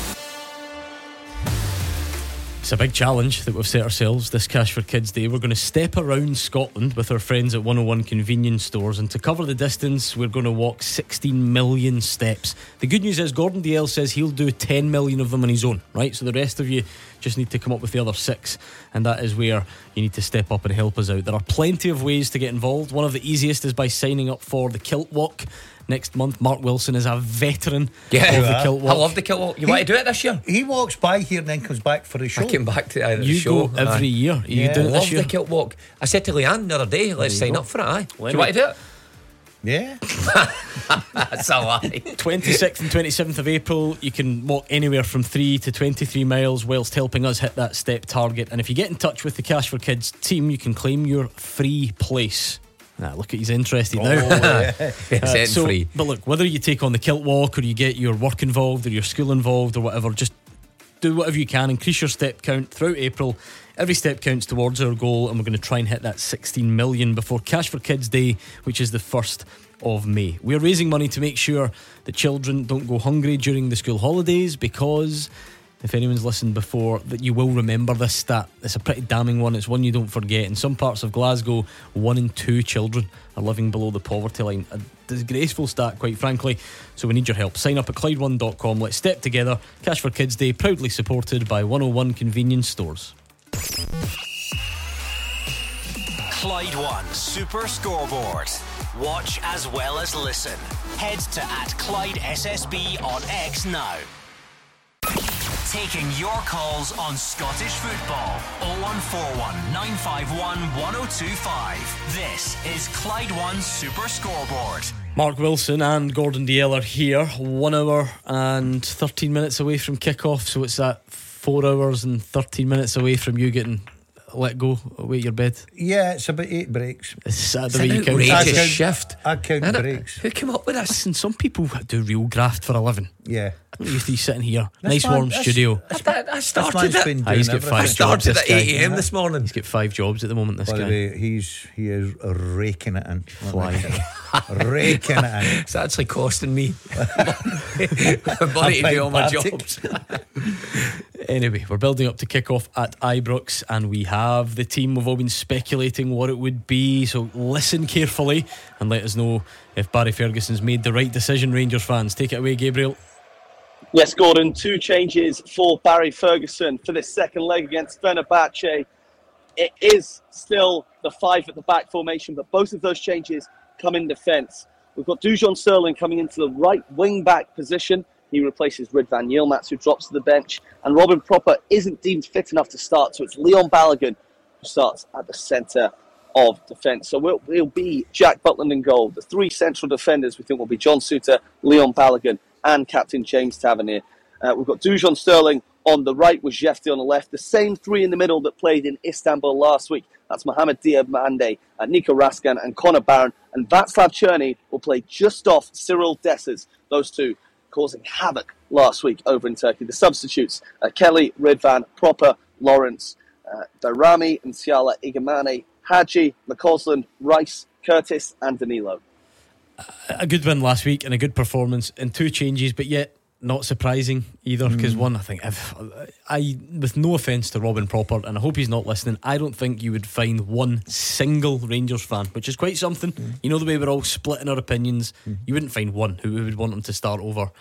It's a big challenge that we've set ourselves this Cash for Kids Day. We're going to step around Scotland with our friends at one oh one Convenience Stores, and to cover the distance we're going to walk sixteen million steps. The good news is Gordon Dalziel says he'll do ten million of them on his own, right? So the rest of you just need to come up with the other six, and that is where you need to step up and help us out. There are plenty of ways to get involved. One of the easiest is by signing up for the Kilt Walk next month. Mark Wilson is a veteran yeah, of the Kilt Walk. I love the Kilt Walk. You he, want to do it this year? He walks by here and then comes back for a show. I came back to either You show. go every aye. year. Are you Yeah. doing it I love this year? the Kilt Walk. I said to Leanne the other day, let's sign go. up for it. Aye. Do Let you me- want to do it? Yeah. That's a lie. twenty-sixth and twenty-seventh of April, you can walk anywhere from three to twenty-three miles whilst helping us hit that step target. And if you get in touch with the Cash for Kids team, you can claim your free place. Ah, look at he's interested now. yeah. Uh, so, free. but look, whether you take on the Kilt Walk or you get your work involved or your school involved or whatever, just do whatever you can. Increase your step count throughout April. Every step counts towards our goal, and we're going to try and hit that sixteen million before Cash for Kids Day, which is the first of May. We're raising money to make sure that children don't go hungry during the school holidays, because if anyone's listened before, that you will remember this stat. It's a pretty damning one. It's one you don't forget. In some parts of Glasgow, one in two children are living below the poverty line. A disgraceful stat, quite frankly. So we need your help. Sign up at Clyde one dot com. Let's step together. Cash for Kids Day, proudly supported by one oh one Convenience Stores. Clyde One Super Scoreboard. Watch as well as listen. Head to at Clyde S S B on X now. Taking your calls on Scottish football. oh one four one, nine five one, one oh two five. This is Clyde One Super Scoreboard. Mark Wilson and Gordon Dalziel are here. One hour and thirteen minutes away from kick-off. So it's at four hours and thirteen minutes away from you getting let go away at your bed. Yeah, it's about eight breaks. It's sad It's the way an you count. outrageous I count- shift. I count Innit? breaks. Who came up with this? Listen, some people do real graft for a living. Yeah. Look at you three sitting here. This Nice man- warm this- studio. I, I This started man's it. been Ah, he's doing got everything. five I started jobs, at this eight guy. a.m. this morning. He's got five jobs at the moment, this By the guy. way, he's he is raking it in. Flying. raking it in. It's actually costing me money to do all my jobs. Anyway, we're building up to kick off at Ibrox, and we have the team. We've all been speculating what it would be, so listen carefully and let us know if Barry Ferguson's made the right decision. Rangers fans, take it away, Gabriel. Yes, Gordon, two changes for Barry Ferguson for this second leg against Fenerbahce. It is still the five at the back formation, but both of those changes come in defence. We've got Dujon Sterling coming into the right wing-back position. He replaces Ridvan Yilmaz, who drops to the bench. And Robin Proper isn't deemed fit enough to start, so it's Leon Balogun who starts at the centre of defence. So we'll, we'll be Jack Butland in goal. The three central defenders we think will be John Suter, Leon Balogun and captain James Tavernier. Uh, we've got Dujon Sterling on the right with Jefti on the left. The same three in the middle that played in Istanbul last week. That's Mohamed Diabande, uh, Nico Raskan and Conor Barron. And Václav Černý will play just off Cyril Dessers. Those two causing havoc last week over in Turkey. The substitutes, uh, Kelly, Ridvan, Proper, Lawrence, uh, Darami and Siala Igamane, Hadji, McCausland, Rice, Curtis and Danilo. A good win last week and a good performance and two changes, but yet not surprising either, because mm. one, I think if, I with no offence to Robin Proper, and I hope he's not listening, I don't think you would find one single Rangers fan, which is quite something. mm. You know the way we're all splitting our opinions, mm. you wouldn't find one who would want him to start over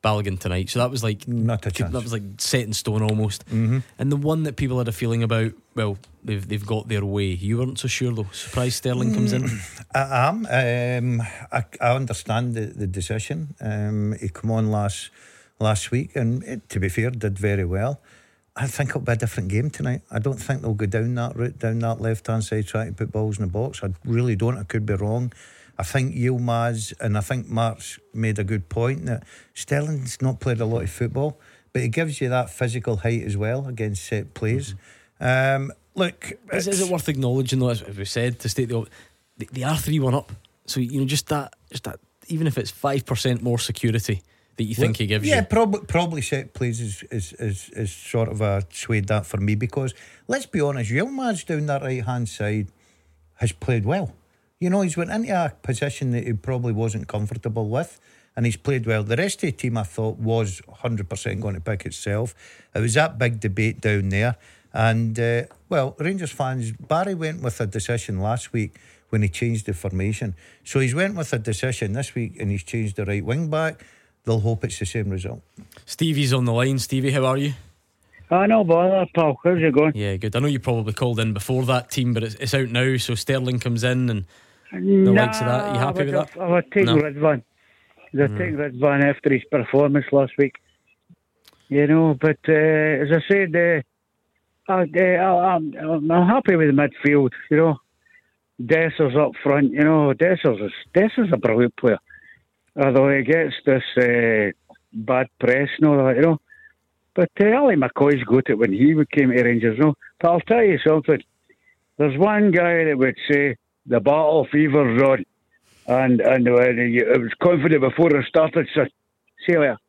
Balogun tonight. So that was like not a chance. That was like set in stone almost. Mm-hmm. And the one that people had a feeling about, well, they've they've got their way. You weren't so sure though. Surprised Sterling comes in. I am. Um, I, I understand the, the decision. Um, he came on last last week, and it, to be fair, did very well. I think it'll be a different game tonight. I don't think they'll go down that route, down that left hand side, trying to put balls in the box. I really don't. I could be wrong. I think Yilmaz, and I think Mark's made a good point that Sterling's not played a lot of football, but he gives you that physical height as well against set plays. Mm-hmm. Um, look, is, is it worth acknowledging though, as we said, to state the they, they are three one up, so you know just that, just that, even if it's five percent more security that you think well, he gives yeah, you. Yeah, probably probably set plays is, is, is, is sort of a swayed that for me, because let's be honest, Yilmaz down that right hand side has played well. You know, he's went into a position that he probably wasn't comfortable with, and he's played well. The rest of the team, I thought, was one hundred percent going to pick itself. It was that big debate down there. And, uh, well, Rangers fans, Barry went with a decision last week when he changed the formation. So he's went with a decision this week, and he's changed the right wing back. They'll hope it's the same result. Stevie's on the line. Stevie, how are you? Oh, no bother, pal. How's it going? Yeah, good. I know you probably called in before that team, but it's, it's out now, so Sterling comes in and the nah, likes of that. Are you happy with that? I would take No. Ridvan. They're Mm. taking Ridvan after his performance last week. You know, but uh, as I said, uh, I, uh, I'm, I'm happy with the midfield. You know, Desser's up front. You know, Desser's is, Desser's a brilliant player. Although he gets this uh, bad press and all that, you know. But uh, Ali McCoy's got it when he came to Rangers, you know. But I'll tell you something. There's one guy that would say the battle fever's on, and and uh, it was confident before it started. So, see you later.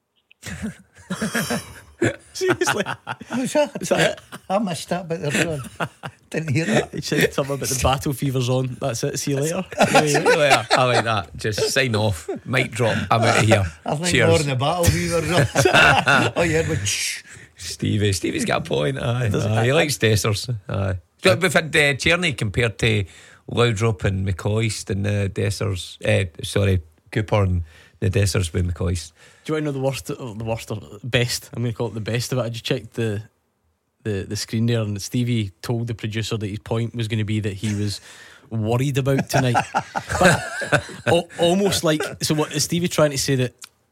Seriously? Who's that? Is that it? I missed that bit there, John. Didn't hear that. He said something about the battle fever's on. That's it. See you later. See you later. I like that. Just sign off. Mic drop. I'm out of here. I think Cheers. more than the battle fever. Oh, yeah, but shh. Stevie. Stevie's got a point. Aye. Aye. He likes Dessers. Aye. So we've had uh, Tierney compared to Laudrup and McCoist and the Dessers. Uh, sorry, Cooper and the Dessers with McCoist. Do you want to know the worst, or the worst or best? I'm going to call it the best of it. I just checked the the the screen there, and Stevie told the producer that his point was going to be that he was worried about tonight. But o- almost like, so what is Stevie trying to say, that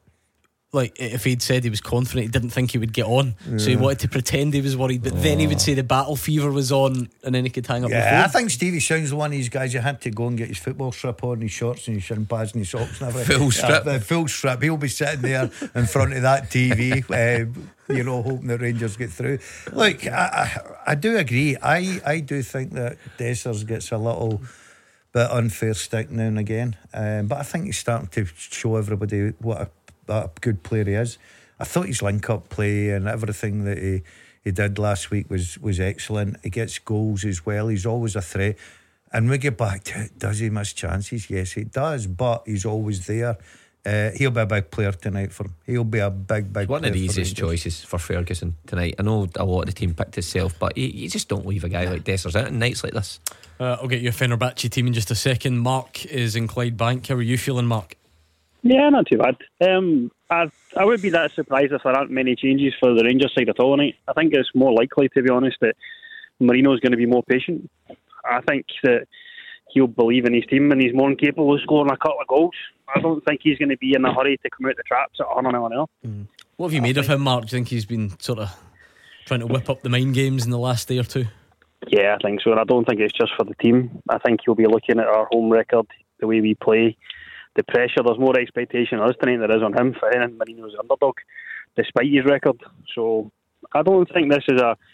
like if he'd said he was confident, he didn't think he would get on, yeah. So he wanted to pretend he was worried, but oh. then he would say the battle fever was on, and then he could hang up yeah, the phone. I think Stevie sounds one of these guys you had to go and get his football strip on, his shorts and his shin pads and his socks and everything. Full strip. Yeah, full strip. He'll be sitting there in front of that T V, uh, you know, hoping that Rangers get through. Look, I, I, I do agree. I, I do think that Dessers gets a little bit unfair stick now and again, um, but I think he's starting to show everybody what a, what a good player he is. I thought his link-up play and everything that he, he did last week was, was excellent. He gets goals as well. He's always a threat. And we get back to it, does he miss chances? Yes, he does, but he's always there. Uh, he'll be a big player tonight for him. He'll be a big, big One player. of the easiest for choices for Ferguson tonight. I know a lot of the team picked itself, but you, you just don't leave a guy like Dessers out in nights like this. Uh, I'll get you a Fenerbahce team in just a second. Mark is in Clydebank. How are you feeling, Mark? Yeah, not too bad. Um, I I would be that surprised if there aren't many changes for the Rangers side at all tonight. I think it's more likely, to be honest, that Marino's going to be more patient. I think that he'll believe in his team and he's more capable of scoring a couple of goals. I don't think he's going to be in a hurry to come out the traps at one nil nil. Mm. What have you made of him, Mark? Do you think he's been sort of trying to whip up the mind games in the last day or two? Yeah, I think so. And I don't think it's just for the team. I think he'll be looking at our home record, the way we play, the pressure. There's more expectation on us tonight than there is on him for anything. Marino's underdog, despite his record. So I don't think this is a...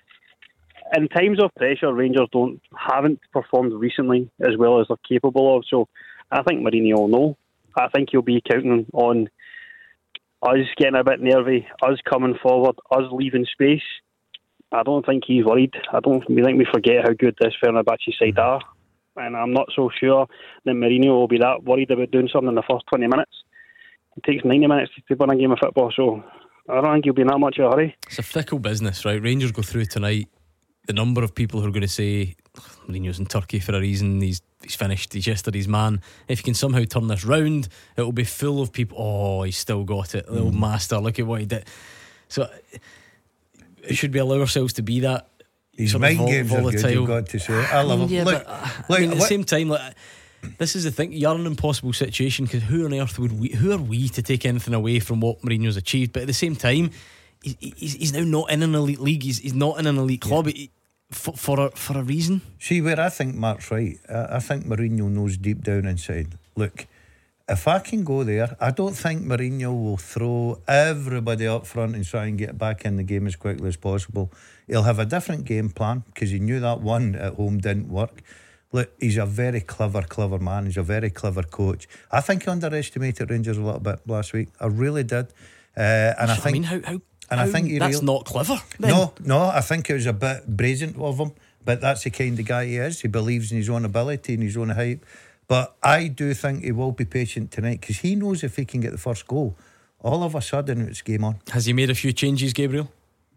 In times of pressure, Rangers don't haven't performed recently as well as they're capable of. So I think Mourinho will know. I think he'll be counting on us getting a bit nervy, us coming forward, us leaving space. I don't think he's worried. I don't we think we forget how good this Fenerbahce side are. And I'm not so sure that Mourinho will be that worried about doing something in the first twenty minutes. It takes ninety minutes to win a game of football, so I don't think he'll be in that much of a hurry. It's a fickle business, right? Rangers go through tonight. the number of people who are going to say Mourinho's in Turkey for a reason, he's he's finished, he's yesterday's man. If you can somehow turn this round, it will be full of people. Oh, he's still got it, little mm. master, look at what he did. So should we allow ourselves to be that? His mind vol- games volatile. Are good, you've got to say. I love him. Yeah, look, but, uh, look, I mean, at the what? same time, like, this is the thing, you're in an impossible situation, because who on earth would we, who are we to take anything away from what Mourinho's achieved? But at the same time, he's, he's, he's now not in an elite league, he's, he's not in an elite club. Yeah. He, For, for a for a reason. See, where I think Mark's right, I, I think Mourinho knows deep down inside, look, if I can go there, I don't think Mourinho will throw everybody up front and try and get back in the game as quickly as possible. He'll have a different game plan, because he knew that one at home didn't work. Look, he's a very clever, clever man. He's a very clever coach. I think he underestimated Rangers a little bit last week. I really did. Uh, and I think... I mean, how... how And How, I think he that's real- not clever then. No, no, I think it was a bit brazen of him, but that's the kind of guy he is. He believes in his own ability and his own hype. But I do think he will be patient tonight, because he knows if he can get the first goal, all of a sudden it's game on. Has he made a few changes, Gabriel?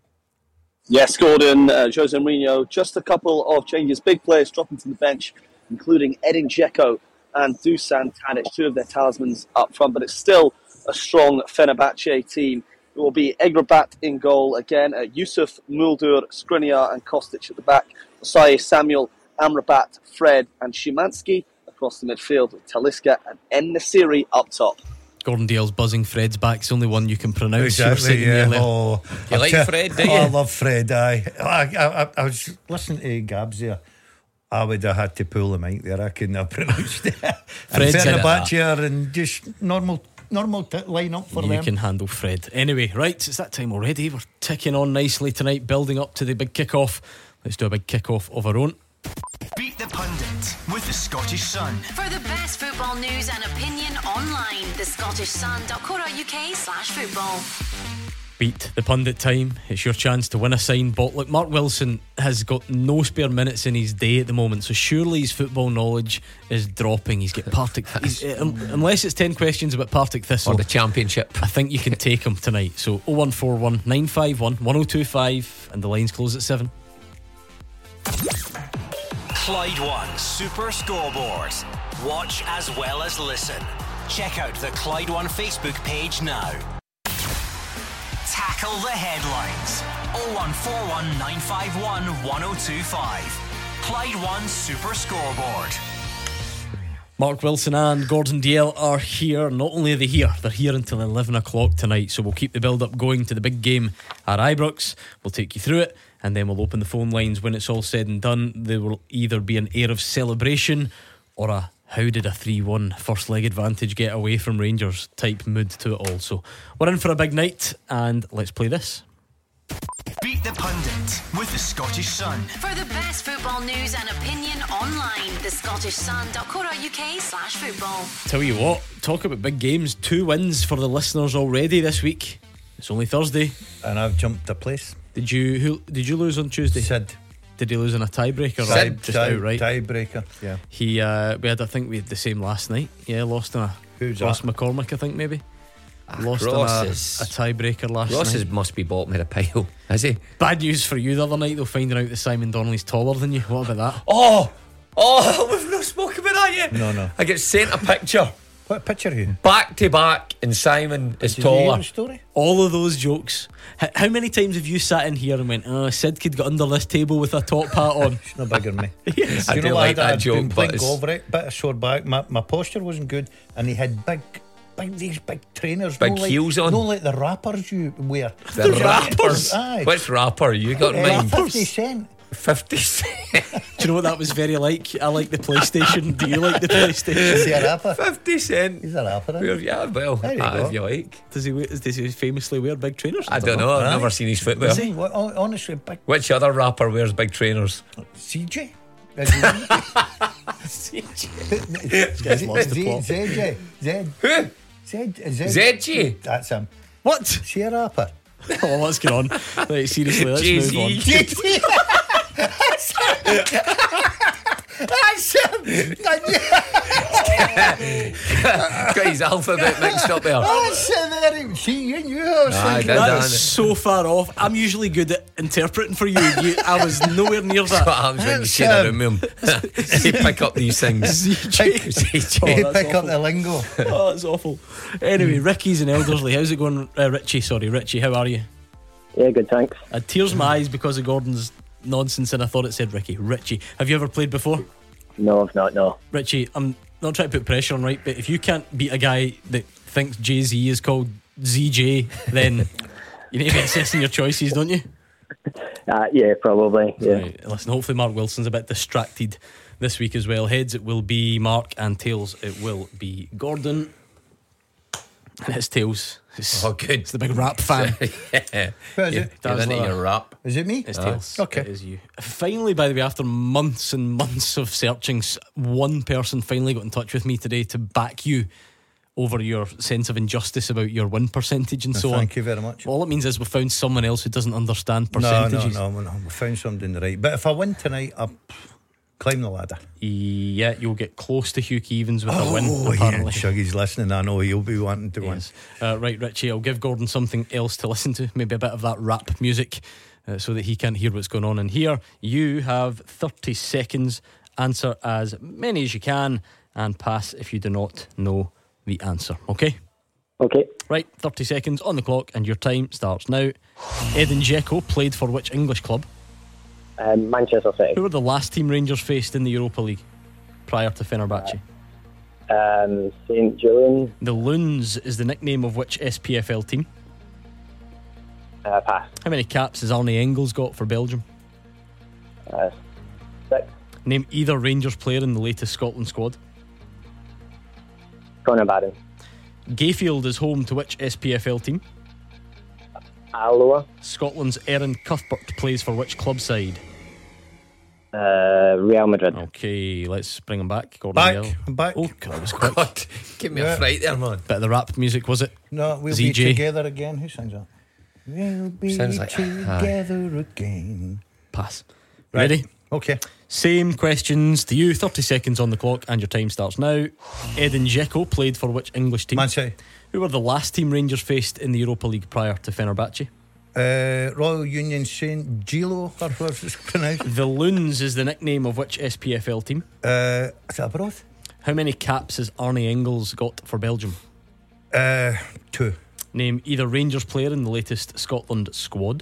Yes, Gordon, uh, Jose Mourinho, just a couple of changes. Big players dropping to the bench, including Edin Dzeko and Dusan Tadic, two of their talismans up front, but it's still a strong Fenerbahce team. It will be Egrabat in goal again, uh, Yusuf, Muldur, Skriniar and Kostic at the back, Osayi, Samuel, Amrabat, Fred and Szymanski across the midfield, with Talisca and En-Nesyri up top. Gordon Dale's buzzing Fred's back. It's the only one you can pronounce. Exactly, yeah. Oh, you like t- Fred, do you? Oh, I love Fred, aye. I, I, I was listening to Gabs there. I would have had to pull the mic there. I couldn't have pronounced it. Fred's and in it, back here and just normal normal t- line up for you them. You can handle Fred. Anyway, right, it's that time already. We're ticking on nicely tonight, building up to the big kick-off. Let's do a big kick-off of our own. Beat the Pundit with the Scottish Sun. For the best football news and opinion online, the Scottish Sun dot co dot uk slash football. Beat the Pundit time. It's your chance to win a signed bottle. Look, Mark Wilson has got no spare minutes in his day at the moment, so surely his football knowledge is dropping. He's got Partick he's, uh, um, unless it's ten questions about Partick Thistle or the Championship, I think you can take him tonight. So oh one four one nine five one one oh two five, and the lines close at seven. Clyde One Super Scoreboard. Watch as well as listen. Check out the Clyde One Facebook page now. Tackle the headlines. oh one four one nine five one one oh two five. Clyde One Super Scoreboard. Mark Wilson and Gordon Dale are here. Not only are they here, they're here until eleven o'clock tonight. So we'll keep the build up going to the big game at Ibrox. We'll take you through it, and then we'll open the phone lines when it's all said and done. There will either be an air of celebration or a how did a three one first leg advantage get away from Rangers type mood to it all. So we're in for a big night, and let's play this. Beat the Pundit with the Scottish Sun. For the best football news and opinion online, the Scottish Sun dot co dot uk slash football. Tell you what, talk about big games. Two wins for the listeners already this week. It's only Thursday, and I've jumped a place. Did you who did you lose on Tuesday? Sid. Did he lose in a tiebreaker? Sid, or just tie, outright? Tiebreaker, yeah. He uh, we had I think we had the same last night. Yeah, lost in a Who's Ross that? McCormick, I think maybe. Ah, Lost Ross in a, is, a tiebreaker last Ross night. is, must be bottom of the pile, is he? Bad news for you the other night though, finding out that Simon Donnelly's taller than you. What about that? Oh, oh, we've not spoken about that yet. No, no. I get sent a picture. What picture are you? Back to back, and Simon is Did you hear taller. the story? All of those jokes. H- how many times have you sat in here and went, oh, Sid could get under this table with a top hat on? It's no bigger than me. Yes. I you do know like what? that I'd joke, been but playing it's- golf, right? Bit of sore back. My, my posture wasn't good, and he had big, big these big trainers, Big no like, heels on. no like the rappers you wear. The rappers. Aye. Which rapper you got in Uh, mind? Fifty Cent. Fifty Cent. Do you know what that was very like? I like the PlayStation. Do you like the PlayStation? Is he a rapper? Fifty Cent. He's a rapper. Where- yeah, well, There you ah, go. if you like. Does he wear, does he famously wear big trainers? I don't know. I've Aye. never seen his footwear. Is he? What, hon- honestly, big Which other rapper wears big trainers? C J. Is he? guy's lost the plot. Z J. Zed. Who? Zed. Zed. Z G. That's him. What? Is he a rapper? Oh, what's going on? Right, seriously, let's Jay-Z. move on. Jay-Z. That's him. That's him. Got his alphabet mixed up there. Oh, sit there. See, you knew I was Aye, thinking. did, That did. is so far off. I'm usually good at interpreting for you. you I was nowhere near That's what that. happens when you That's, share a um, room with him. You pick up these things. Z J. Z J. Hey, Oh, that's pick up awful. the lingo. Oh, that's awful. Anyway, Ricky's in Elderslie. How's it going, uh, Richie? Sorry, Richie. How are you? Yeah, good, thanks. I had tears in my eyes because of Gordon's nonsense, and I thought it said Ricky. Richie, have you ever played before? No, I've not, no. Richie, I'm not trying to put pressure on, right? But if you can't beat a guy that thinks Jay-Z is called Z J, then you need to be assessing your choices, don't you? Uh, yeah, probably, yeah. Right, listen, hopefully Mark Wilson's a bit distracted this week as well. Heads, it will be Mark, and tails, it will be Gordon. And it's tails. It's, Oh, good. it's the big rap fan. Yeah. Who is You're, it? you're into your rap. Is it me? It's Aye. tails. Okay. It is you. Finally, by the way, after months and months of searching, s- one person finally got in touch with me today to back you over your sense of injustice about your win percentage and so on. Thank you very much. All it means is we found someone else who doesn't understand No, no, percentages. no, no. We found something right. But if I win tonight, I'll climb the ladder. Yeah, you'll get close to Hugh Keevins with a win, Oh, yeah. apparently. Shuggy's listening. I know he'll be wanting to win. Yes. Uh, right, Richie, I'll give Gordon something else to listen to, maybe a bit of that rap music, uh, so that he can't hear what's going on in here. You have thirty seconds. Answer as many as you can, and pass if you do not know the answer. Okay? Okay. Right, thirty seconds on the clock, and your time starts now. Edin Dzeko played for which English club? Um, Manchester City. Who were the last team Rangers faced in the Europa League prior to Fenerbahce? Um, Saint Julian. The Loons is the nickname of which S P F L team? Uh, pass. How many caps has Arnie Engels got for Belgium? Uh, six. Name either Rangers player in the latest Scotland squad. Connor Barron. Gayfield is home to which S P F L team? Alloa. Scotland's Erin Cuthbert plays for which club side? Uh, Real Madrid. Okay, let's bring him back. Gordon Back, Yell. I'm back. Oh, God, it was quick. God, give me Yeah. a fright there, man. Bit of the rap music, was it? No, we'll Z J. be together again. Who sings that? We'll be Sounds like- together again. Pass. Right. Ready? Okay. Same questions to you. thirty seconds on the clock, and your time starts now. Edin Dzeko played for which English team? Man City. Who were the last team Rangers faced in the Europa League prior to Fenerbahce? Uh, Royal Union Saint Gilo, or what's it pronounced? The Loons is the nickname of which S P F L team? Uh, is it abroad? How many caps has Arnie Engels got for Belgium? Uh, two. Name either Rangers player in the latest Scotland squad.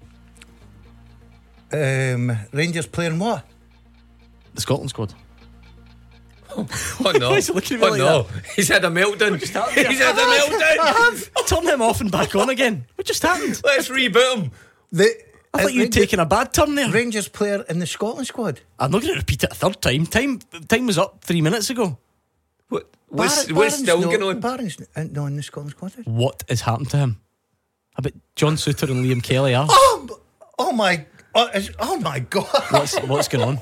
Um, Rangers playing what? The Scotland squad. Oh no. Why is he looking at me oh like no. that? He's had a meltdown. Just happened? He's had a meltdown. I'll turn him off and back on again. What just happened? Let's reboot him. The, I thought you'd taken a bad turn there. Rangers player in the Scotland squad. I'm not going to repeat it a third time. Time time was up three minutes ago. What? What's, Bar- what's Barron's still no, going on? Barron's n- no in the Scotland squad. is? What has happened to him? I bet John Suter and Liam Kelly are. Oh, b- oh my! Oh, is, oh my God! What's what's going on?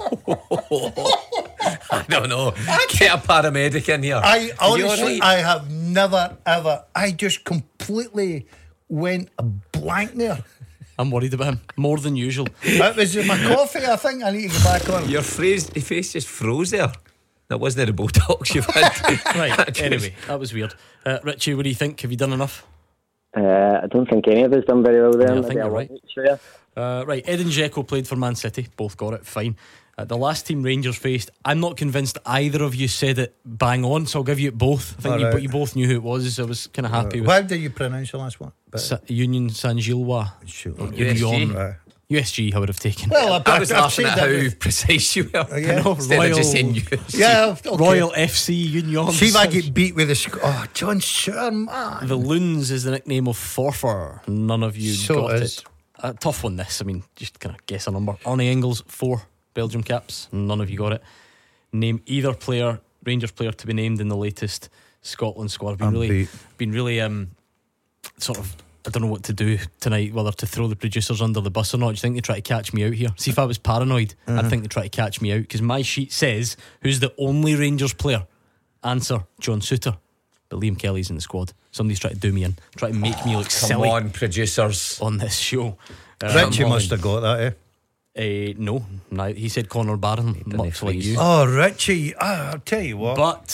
I don't know. Get a paramedic in here. I You honestly, alright? I have never ever. I just completely went blank there. I'm worried about him more than usual. That was my coffee. I think I need to get back on. Your phrase, the face just froze there. That wasn't the Botox you've had. Right. Anyway, that was weird. Uh, Richie, what do you think? Have you done enough? Uh, I don't think any of us done very well there. Yeah, I Maybe think you're right. wasn't sure. Uh, right, Edin Dzeko played for Man City. Both got it, fine. Uh, the last team Rangers faced, I'm not convinced either of you said it bang on, so I'll give you it both. I think All you, right. but you both knew who it was, so I was kind of happy with How do you pronounce the last one? But- Sa- Union Saint-Gilloise. Sure. U S G. Union. Right. U S G, I would have taken. Well, I was I've laughing said at how that. precise you were. yeah. I know, Instead Royal, of just saying U S G. Yeah, okay. Royal F C Union. See if I Saint- get beat with a sc- oh John Suter, man. The Loons is the nickname of Forfar. None of you So got it it. is. A tough one, this. I mean, just kind of guess a number. Arnie Engels, four Belgium caps. None of you got it. Name either player, Rangers player, to be named in the latest Scotland squad. Been I'm really, beat. been really, um, sort of. I don't know what to do tonight, whether to throw the producers under the bus or not. Do you think they try to catch me out here? See, if I was paranoid, Uh-huh. I'd think they try to catch me out, because my sheet says who's the only Rangers player. Answer: John Suter. But Liam Kelly's in the squad. Somebody's trying to do me in, try to make me look Come silly on, producers. on this show. Uh, Richie must have got that, eh? Uh, no, no, he said Connor Barron, much like freeze. you. Oh, Richie, ah, I'll tell you what. But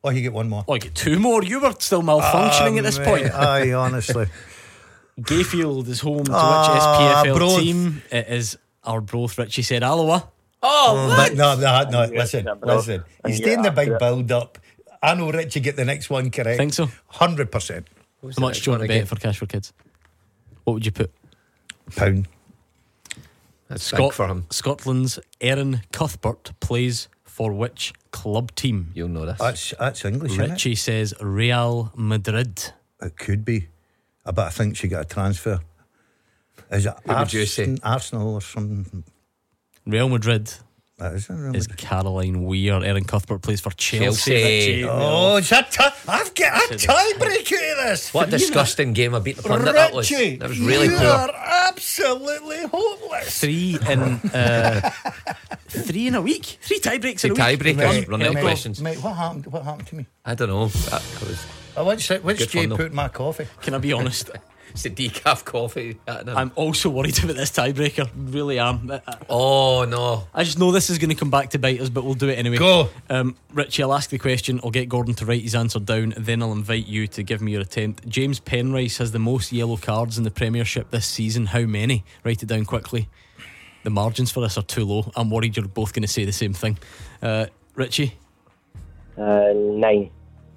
Oh, you get one more. Oh, I get two more. You were still malfunctioning Ah, at this mate, point. Aye, honestly. Gayfield is home to Ah, which S P F L Broth. team? It is Arbroath. Richie said Alloa. Oh, But no, no, no. Yeah, Listen, yeah, Broth. listen. And He's yeah, doing the big yeah. build up. I know Richie get the next one correct. Think so? Hundred percent. What's How the much next do you want one to bet again? for Cash for Kids? What would you put? Pound. That's Scot- big for him. Scotland's Erin Cuthbert plays for which club team? You'll know this. That's that's English, isn't it? Richie says Real Madrid. It could be. Uh, But I think she got a transfer. Is it Who would you say? Arsen- Arsenal or something? Real Madrid That is it, Real is Madrid. Caroline Weir. Erin Cuthbert plays for Chelsea. Chelsea. Richie. Oh, is that ti- I've got a tie break out of this. What a disgusting game. I beat the pundit that was. Richie, That was really you poor. are absolutely hopeless. Three in uh, three in a week. Three tie breaks Three in a week. tiebreakers. Run out of mate, questions. mate, what happened? What happened to me? I don't know. That was, Uh, which which Good Jay fun, though. put in my coffee? Can I be honest? it's the decaf coffee. I don't know. I'm also worried about this tiebreaker. Really am. I- I- oh, no. I just know this is going to come back to bite us, but we'll do it anyway. Go. Um, Richie, I'll ask the question. I'll get Gordon to write his answer down. Then I'll invite you to give me your attempt. James Penrice has the most yellow cards in the Premiership this season. How many? Write it down quickly. The margins for this are too low. I'm worried you're both going to say the same thing. Uh, Richie? Uh, nine.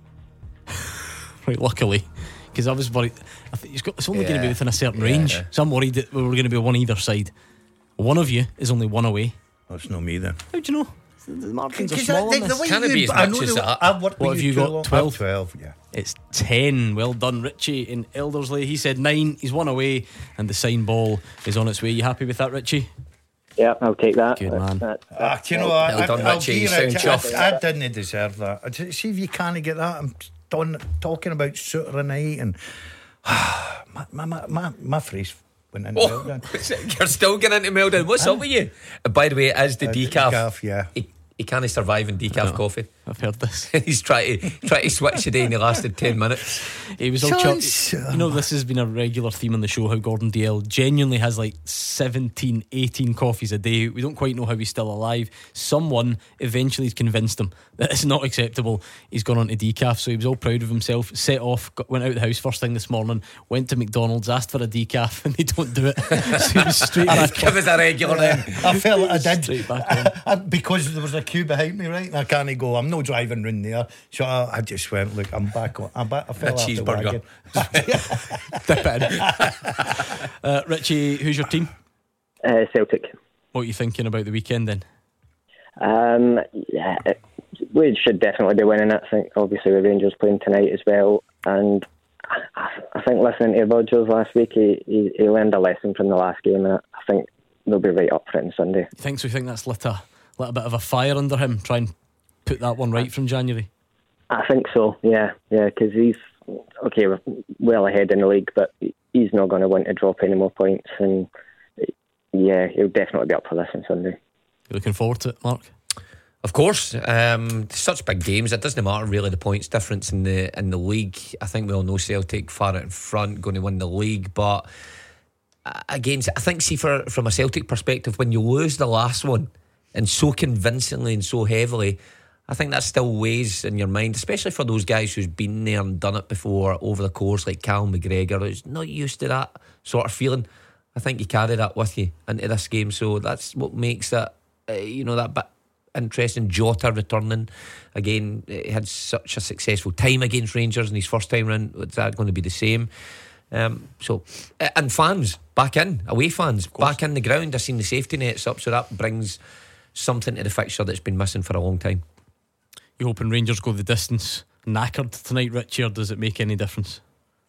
Right, luckily. Because I was worried. I think it's, got, it's only going to be Yeah. within a certain Yeah. range. So I'm worried that we were going to be one either side. One of you is only one away. That's not me then. How do you know? The margins are 'Cause small I- on the this. way Can it you- be as I much know as the- that? I've worked What with have you you too got? long. twelve? I've twelve, yeah. It's ten. Well done, Richie in Eldersley. He said nine. He's one away, and the sign ball is on its way. You happy with that, Richie? Yeah, I'll take that. Good That- man. that- Ah, do you know what? Well I, done, I'll Richie. give You it- sound chuffed. I, I didn't deserve that. I just- See if you can't get that. I'm done talking about Sutter night and my, my, my, my, my phrase went in. Oh, Well done. you're still getting into Meldon. What's up with you? Uh, by the way, it is the Uh, decaf. decaf, yeah. He, he can't survive in decaf coffee. I've heard this. He's trying to try to switch today, and he lasted ten minutes. He was all John chuffed. You know, this has been a regular theme on the show, how Gordon D L genuinely has like seventeen, eighteen coffees a day. We don't quite know how he's still alive. Someone eventually convinced him that it's not acceptable. He's gone on to decaf, so he was all proud of himself. Set off, got, went out the house first thing this morning, went to McDonald's, asked for a decaf, and they don't do it. So he was straight back Give us a regular then. I felt I did. Straight back on. I- because there was a queue behind me, right? And I can't go. I'm not driving round there. So I, I just went, look, I'm back on. I'm back. I fell A off the cheeseburger. wagon. Dip it in. uh, Richie, who's your team? Uh, Celtic. What are you thinking about the weekend then? Um, yeah, it, we should definitely be winning it. I think obviously the Rangers playing tonight as well, and I, I think listening to Rodgers last week, he, he, he learned a lesson from the last game, and I think they'll be right up for it on Sunday. Thinks we think that's lit a little bit of a fire under him. Try and put that one right from January. I think so. Yeah, yeah, because he's okay. We're well ahead in the league, but he's not going to want to drop any more points, and yeah, he'll definitely be up for this on Sunday. You looking forward to it, Mark? Of course, um, such big games. It doesn't matter really the points difference in the in the league. I think we all know Celtic far out in front, going to win the league. But uh, again, I think, see, for from a Celtic perspective, when you lose the last one and so convincingly and so heavily, I think that still weighs in your mind, especially for those guys who's been there and done it before over the course, like Cal McGregor, who's not used to that sort of feeling. I think you carry that with you into this game, so that's what makes that, uh, you know, that bit interesting. Jota returning again, he had such a successful time against Rangers in his first time round. Is that going to be the same? Um, so, and fans back in, away fans back in the ground. I've seen the safety nets up, so that brings something to the fixture that's been missing for a long time. You hoping Rangers go the distance knackered tonight, Richie, or does it make any difference?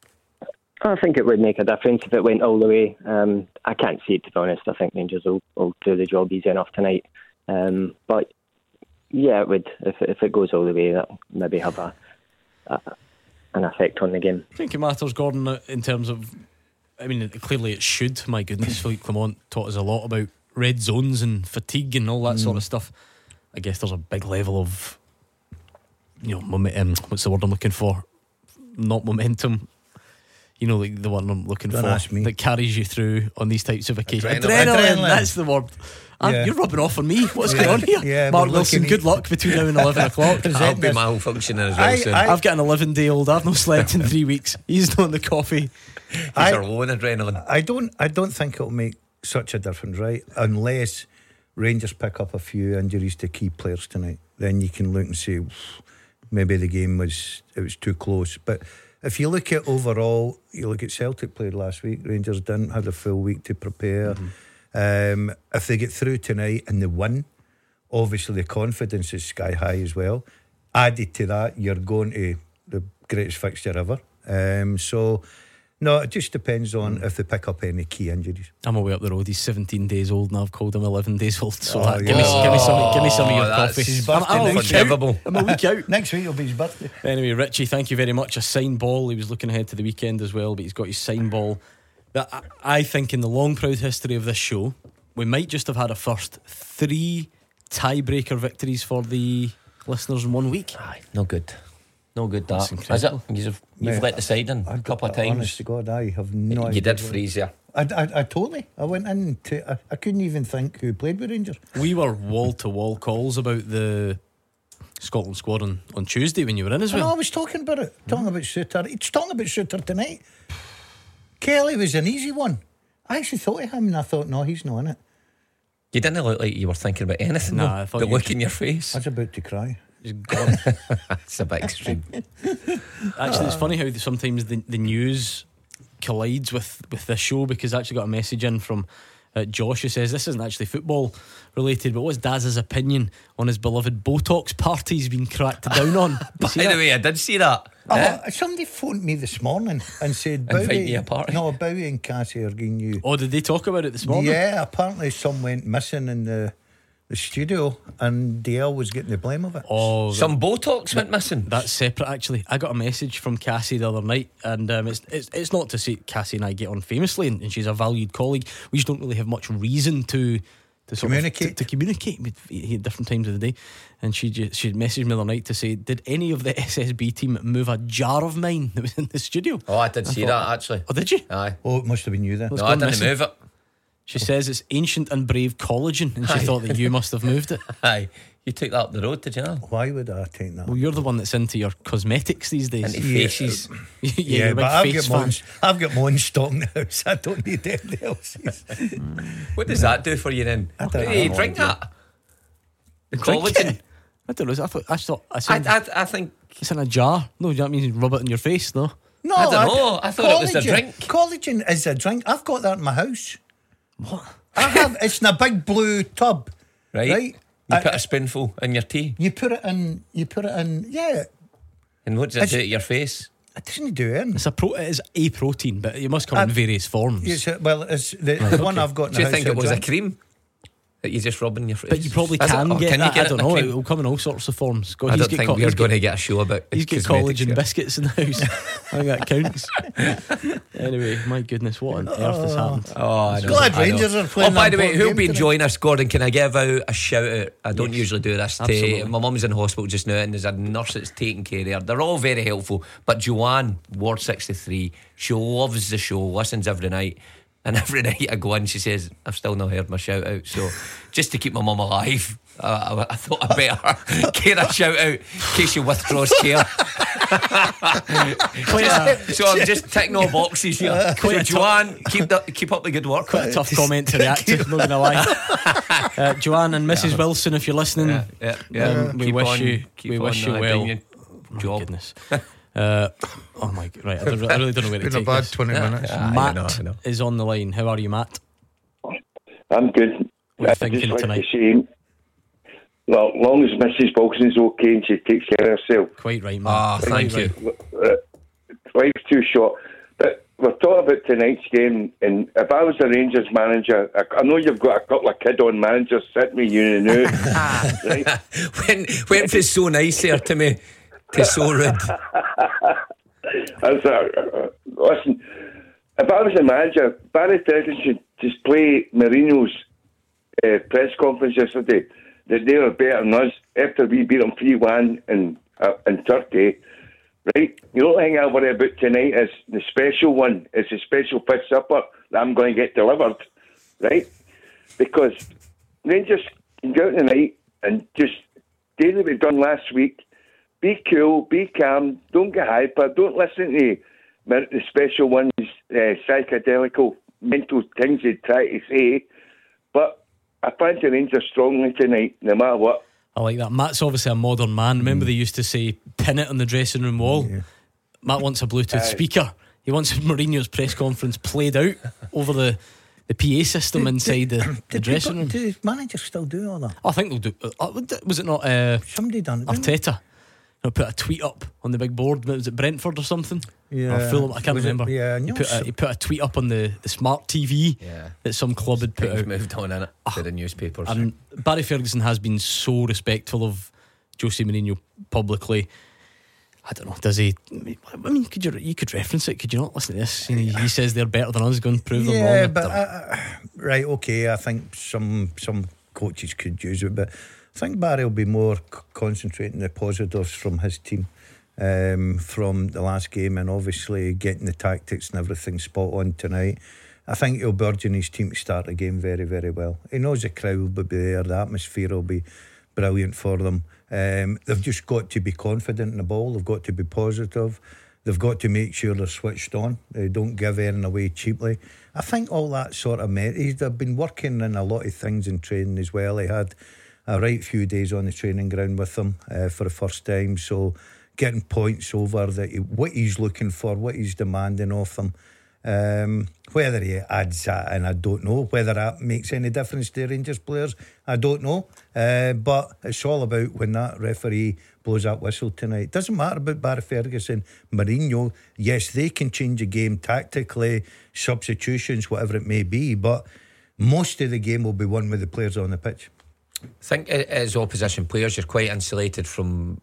I think it would make a difference if it went all the way. Um, I can't see it, to be honest. I think Rangers will, will do the job easy enough tonight. Um, but yeah, it would. If, if it goes all the way, that'll maybe have a, a an effect on the game. I think it matters, Gordon, in terms of, I mean, clearly it should. My goodness, Philippe Clement taught us a lot about red zones and fatigue and all that Mm. sort of stuff. I guess there's a big level of, you know, momentum. What's the word I'm looking for? Not momentum. You know, like the one I'm looking Don't for ask me. that carries you through on these types of occasions. Adrenaline. Adrenaline. That's the word. Ah, Yeah. You're rubbing off on me. What's Yeah. going on here? Yeah, Mark we're Wilson, looking good at- luck between now and eleven o'clock. I'll be malfunctioning as well I- soon. I- I've got an eleven day old. I've not slept in three weeks. He's not on the coffee. These I- are low in adrenaline. I don't. I don't think it'll make such a difference, right? Unless Rangers pick up a few injuries to key players tonight, then you can look and say maybe the game was it was too close. But if you look at overall, you look at Celtic played last week. Rangers didn't had a full week to prepare. Mm-hmm. Um, if they get through tonight and they win, obviously the confidence is sky high as well. Added to that, you're going to the greatest fixture ever. Um, so, no, it just depends on if they pick up any key injuries. I'm away up the road. He's seventeen days old and I've called him eleven days old. So Oh, that, give, me, yeah. give me some. Give me some of your Oh, that's coffee. his I'm, birthday I'm a next week out. Unforgivable. I'm a week out. Next week will be his birthday. Anyway, Richie, thank you very much. A signed ball. He was looking ahead to the weekend as well, but he's got his signed ball. But I, I think in the long, proud history of this show, we might just have had a first three tiebreaker victories for the listeners in one week. Aye, no good. No good That's that. Is it? incredible. You've, you've Mate, let the side in a couple of times. Honest to God, I have no idea. You did what- freeze there. I, I, I totally. I went in to. I, I couldn't even think who played with Rangers. We were wall to wall calls about the Scotland squad on, on Tuesday when you were in as I know, well. I was talking about it. Talking about Suter. He's talking about Suter tonight. Kelly was an easy one. I actually thought of him and I thought, no, he's not in it. You didn't look like you were thinking about anything. Nah, though. I thought the you look were- in your face. I was about to cry. He's gone. It's a bit extreme. Actually, it's funny how sometimes the, the news collides with, with this show, because I actually got a message in from uh, Josh who says this isn't actually football related, but what's Daz's opinion on his beloved Botox parties being cracked down on? You By see the that? way, I did see that. Oh, Eh? somebody phoned me this morning and said Invite Bowie, me a party. no, Bowie and Cassie are getting you. Oh, did they talk about it this morning? Yeah, apparently some went missing in the the studio and D L was getting the blame of it. Oh, Some Botox went missing. That's separate, actually. I got a message from Cassie the other night, and um, it's, it's it's not to say Cassie and I get on famously, and, and she's a valued colleague. We just don't really have much reason to to sort Communicate. of, to, to communicate with, at different times of the day. And she just, she messaged me the other night to say, did any of the S S B team move a jar of mine that was in the studio? Oh, I did see thought- that actually. Oh, did you? Aye. Oh, it must have been you then. What's No, I gone didn't missing? move it. She says it's ancient and brave collagen, and she Aye. thought that you must have moved it. Aye. You took that up the road, did you know? Why would I take that? Well, you're the one that's into your cosmetics these days. Into faces. yeah, Yeah, you're a but big I've face got, my own, fan. I've got my own stock in the house. I don't need anybody else's. What does that do for you then? I don't Hey, know. drink that. The Drink collagen. it? I don't know. I thought I thought I I, said I, I think. it's in a jar. No, that means you rub it in your face, though. No, I don't know. I thought it was a collagen- drink. Collagen is a drink. I've got that in my house. What? I have. It's in a big blue tub. Right. Right. You I- put a spoonful in your tea. You put it in. You put it in. Yeah. And what does it It's- do to your face? It doesn't do it. It's a pro. It is a protein, but it must come Uh, in various forms. It's a, well, it's the, the one okay. I've got in Do the you house. think it a was a drink. cream that you just rub in your face? But you probably Is it? can Or get can that. you get I don't it in a know. It cream? will come in all sorts of forms. Go, I he's don't get think co- we're he's going get- to get a show about He's got cosmetics collagen here. biscuits in the house. I think that counts. Anyway, my goodness, what on earth has happened? Oh, I know. Glad I know. Rangers are playing Oh, by that the way, important who'll game be tonight. enjoying us, Gordon? Can I give out a shout out? I don't Yes. usually do this. To, Absolutely. my mum's in hospital just now, and there's a nurse that's taking care of her. They're all very helpful. But Joanne, Ward sixty-three, she loves the show, listens every night. And every night I go in, she says, I've still not heard my shout out. So just to keep my mum alive, uh, I, I thought I'd better get a shout out in case she withdraws care. Just- so I'm just ticking all boxes here. Quite So a Joanne, keep the, keep up the good work. Quite a tough comment to react to, not going to lie. Uh, Joanne and Missus Wilson, if you're listening, Yeah, yeah, yeah. um, we Keep wish on- you, keep we on wish you uh, well. doing your My job. goodness. Uh, oh my god! Right, I, don't, I really don't know where to Been a take bad this. twenty minutes. Yeah, I Matt know, I know. is on the line. How are you, Matt? I'm good. What are you I'd thinking just like tonight? to say, well, long as Missus Wilson's okay and she takes care of herself. Quite right, Matt. Ah, Quite thank right. you. Uh, life's too short. But we're talking about tonight's game, and if I was a Rangers manager, I, I know you've got a couple of kid-on managers sitting with you now, right? when when was so nice there to me, to so rude. As a, uh, listen, if I was a manager, Barry Trevin should just play Mourinho's uh, press conference yesterday that they were better than us after we beat them three one in uh, in Turkey. right? The only thing I worry about tonight is the special one. It's a special pitch supper that I'm going to get delivered, right? Because Rangers can go out tonight and just do what we've done last week. Be cool, be calm, don't get hyper, don't listen to the special ones, uh, psychedelical, mental things they try to say. But I fancy Rangers strongly tonight, no matter what. I like that. Matt's obviously a modern man. Remember they used to say, pin it on the dressing room wall? Yeah. Matt wants a Bluetooth uh, speaker. He wants Mourinho's press conference played out over the, the P A system did, inside did, the, the dressing people, room. Do managers still do all that? I think they'll do. Uh, was it not uh, somebody done it? Arteta? He'll put a tweet up on the big board. Was it Brentford or something? Yeah, or Fulham? I can't was remember. It, yeah, he put, a, he put a tweet up on the, the smart T V yeah. that some club had put Things out. Moved on in it oh, to the newspapers. And Barry Ferguson has been so respectful of Jose Mourinho publicly. I don't know. Does he? I mean, could you you could reference it? Could you not listen to this? He, he says they're better than us. Go and prove yeah, them wrong. Yeah, but uh, right, okay. I think some some coaches could use it, but I think Barry will be more c- concentrating the positives from his team. Um, from the last game, and obviously getting the tactics and everything spot on tonight. I think he'll be urging his team to start the game very, very well. He knows the crowd will be there, the atmosphere will be brilliant for them. Um, they've just got to be confident in the ball, they've got to be positive, they've got to make sure they're switched on, they don't give anything away cheaply. I think all that sort of met. He's they've been working in a lot of things in training as well. He had a right few days on the training ground with them uh, for the first time, so getting points over that he, what he's looking for, what he's demanding of them. Um, whether he adds that, and I don't know whether that makes any difference to Rangers players, I don't know. Uh, but it's all about when that referee blows that whistle tonight. It doesn't matter about Barry Ferguson, Mourinho. Yes, they can change the game tactically, substitutions, whatever it may be, but most of the game will be won with the players on the pitch. I think as opposition players, you're quite insulated from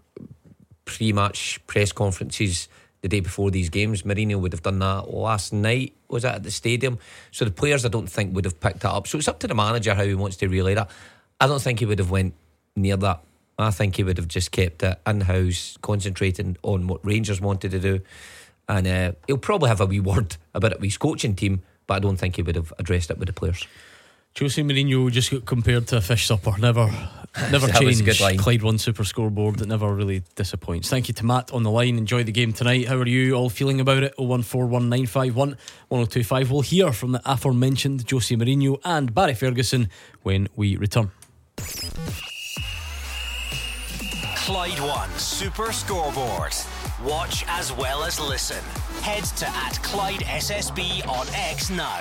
pre-match press conferences the day before these games. Mourinho would have done that last night, was it, at the stadium? So the players I don't think would have picked that up. So it's up to the manager how he wants to relay that. I don't think he would have went near that. I think he would have just kept it in-house, concentrating on what Rangers wanted to do, and uh, he'll probably have a wee word about it with his coaching team, but I don't think he would have addressed it with the players. Jose Mourinho just got compared to a fish supper. Never never changed. Clyde One Super Scoreboard that never really disappoints. Thank you to Matt on the line. Enjoy the game tonight. How are you all feeling about it? oh one four one nine five one one oh two five. We'll hear from the aforementioned Jose Mourinho and Barry Ferguson when we return. Clyde One Super Scoreboard. Watch as well as listen. Head to at Clyde S S B on X now.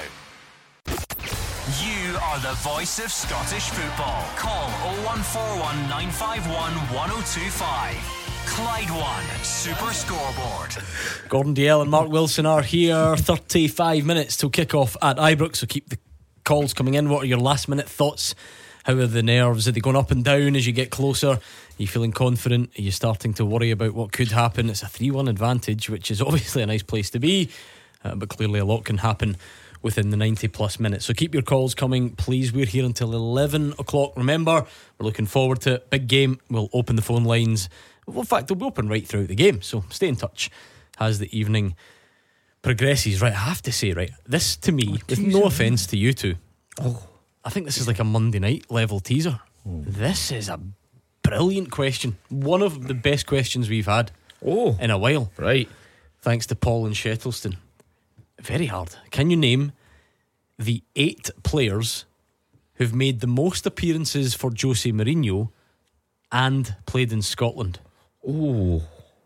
You are the voice of Scottish football. Call oh one four one nine five one one oh two five. Clyde One Super Scoreboard. Gordon Dalziel and Mark Wilson are here. thirty-five minutes till kick off at Ibrox, so keep the calls coming in. What are your last minute thoughts? How are the nerves? Are they going up and down as you get closer? Are you feeling confident? Are you starting to worry about what could happen? It's a three one advantage, which is obviously a nice place to be, uh, but clearly a lot can happen within the ninety plus minutes. So keep your calls coming, please. We're here until eleven o'clock. Remember, we're looking forward to it. Big game. We'll open the phone lines. Well, in fact, they'll be open right throughout the game, so stay in touch as the evening progresses. Right, I have to say, right, this to me, with no offence to you two, oh, I think this is like a Monday night level teaser. Oh. This is a brilliant question. One of the best questions we've had oh. in a while. Right. Thanks to Paul and Shettleston. Very hard. Can you name the eight players who've made the most appearances for Jose Mourinho and played in Scotland? Oh,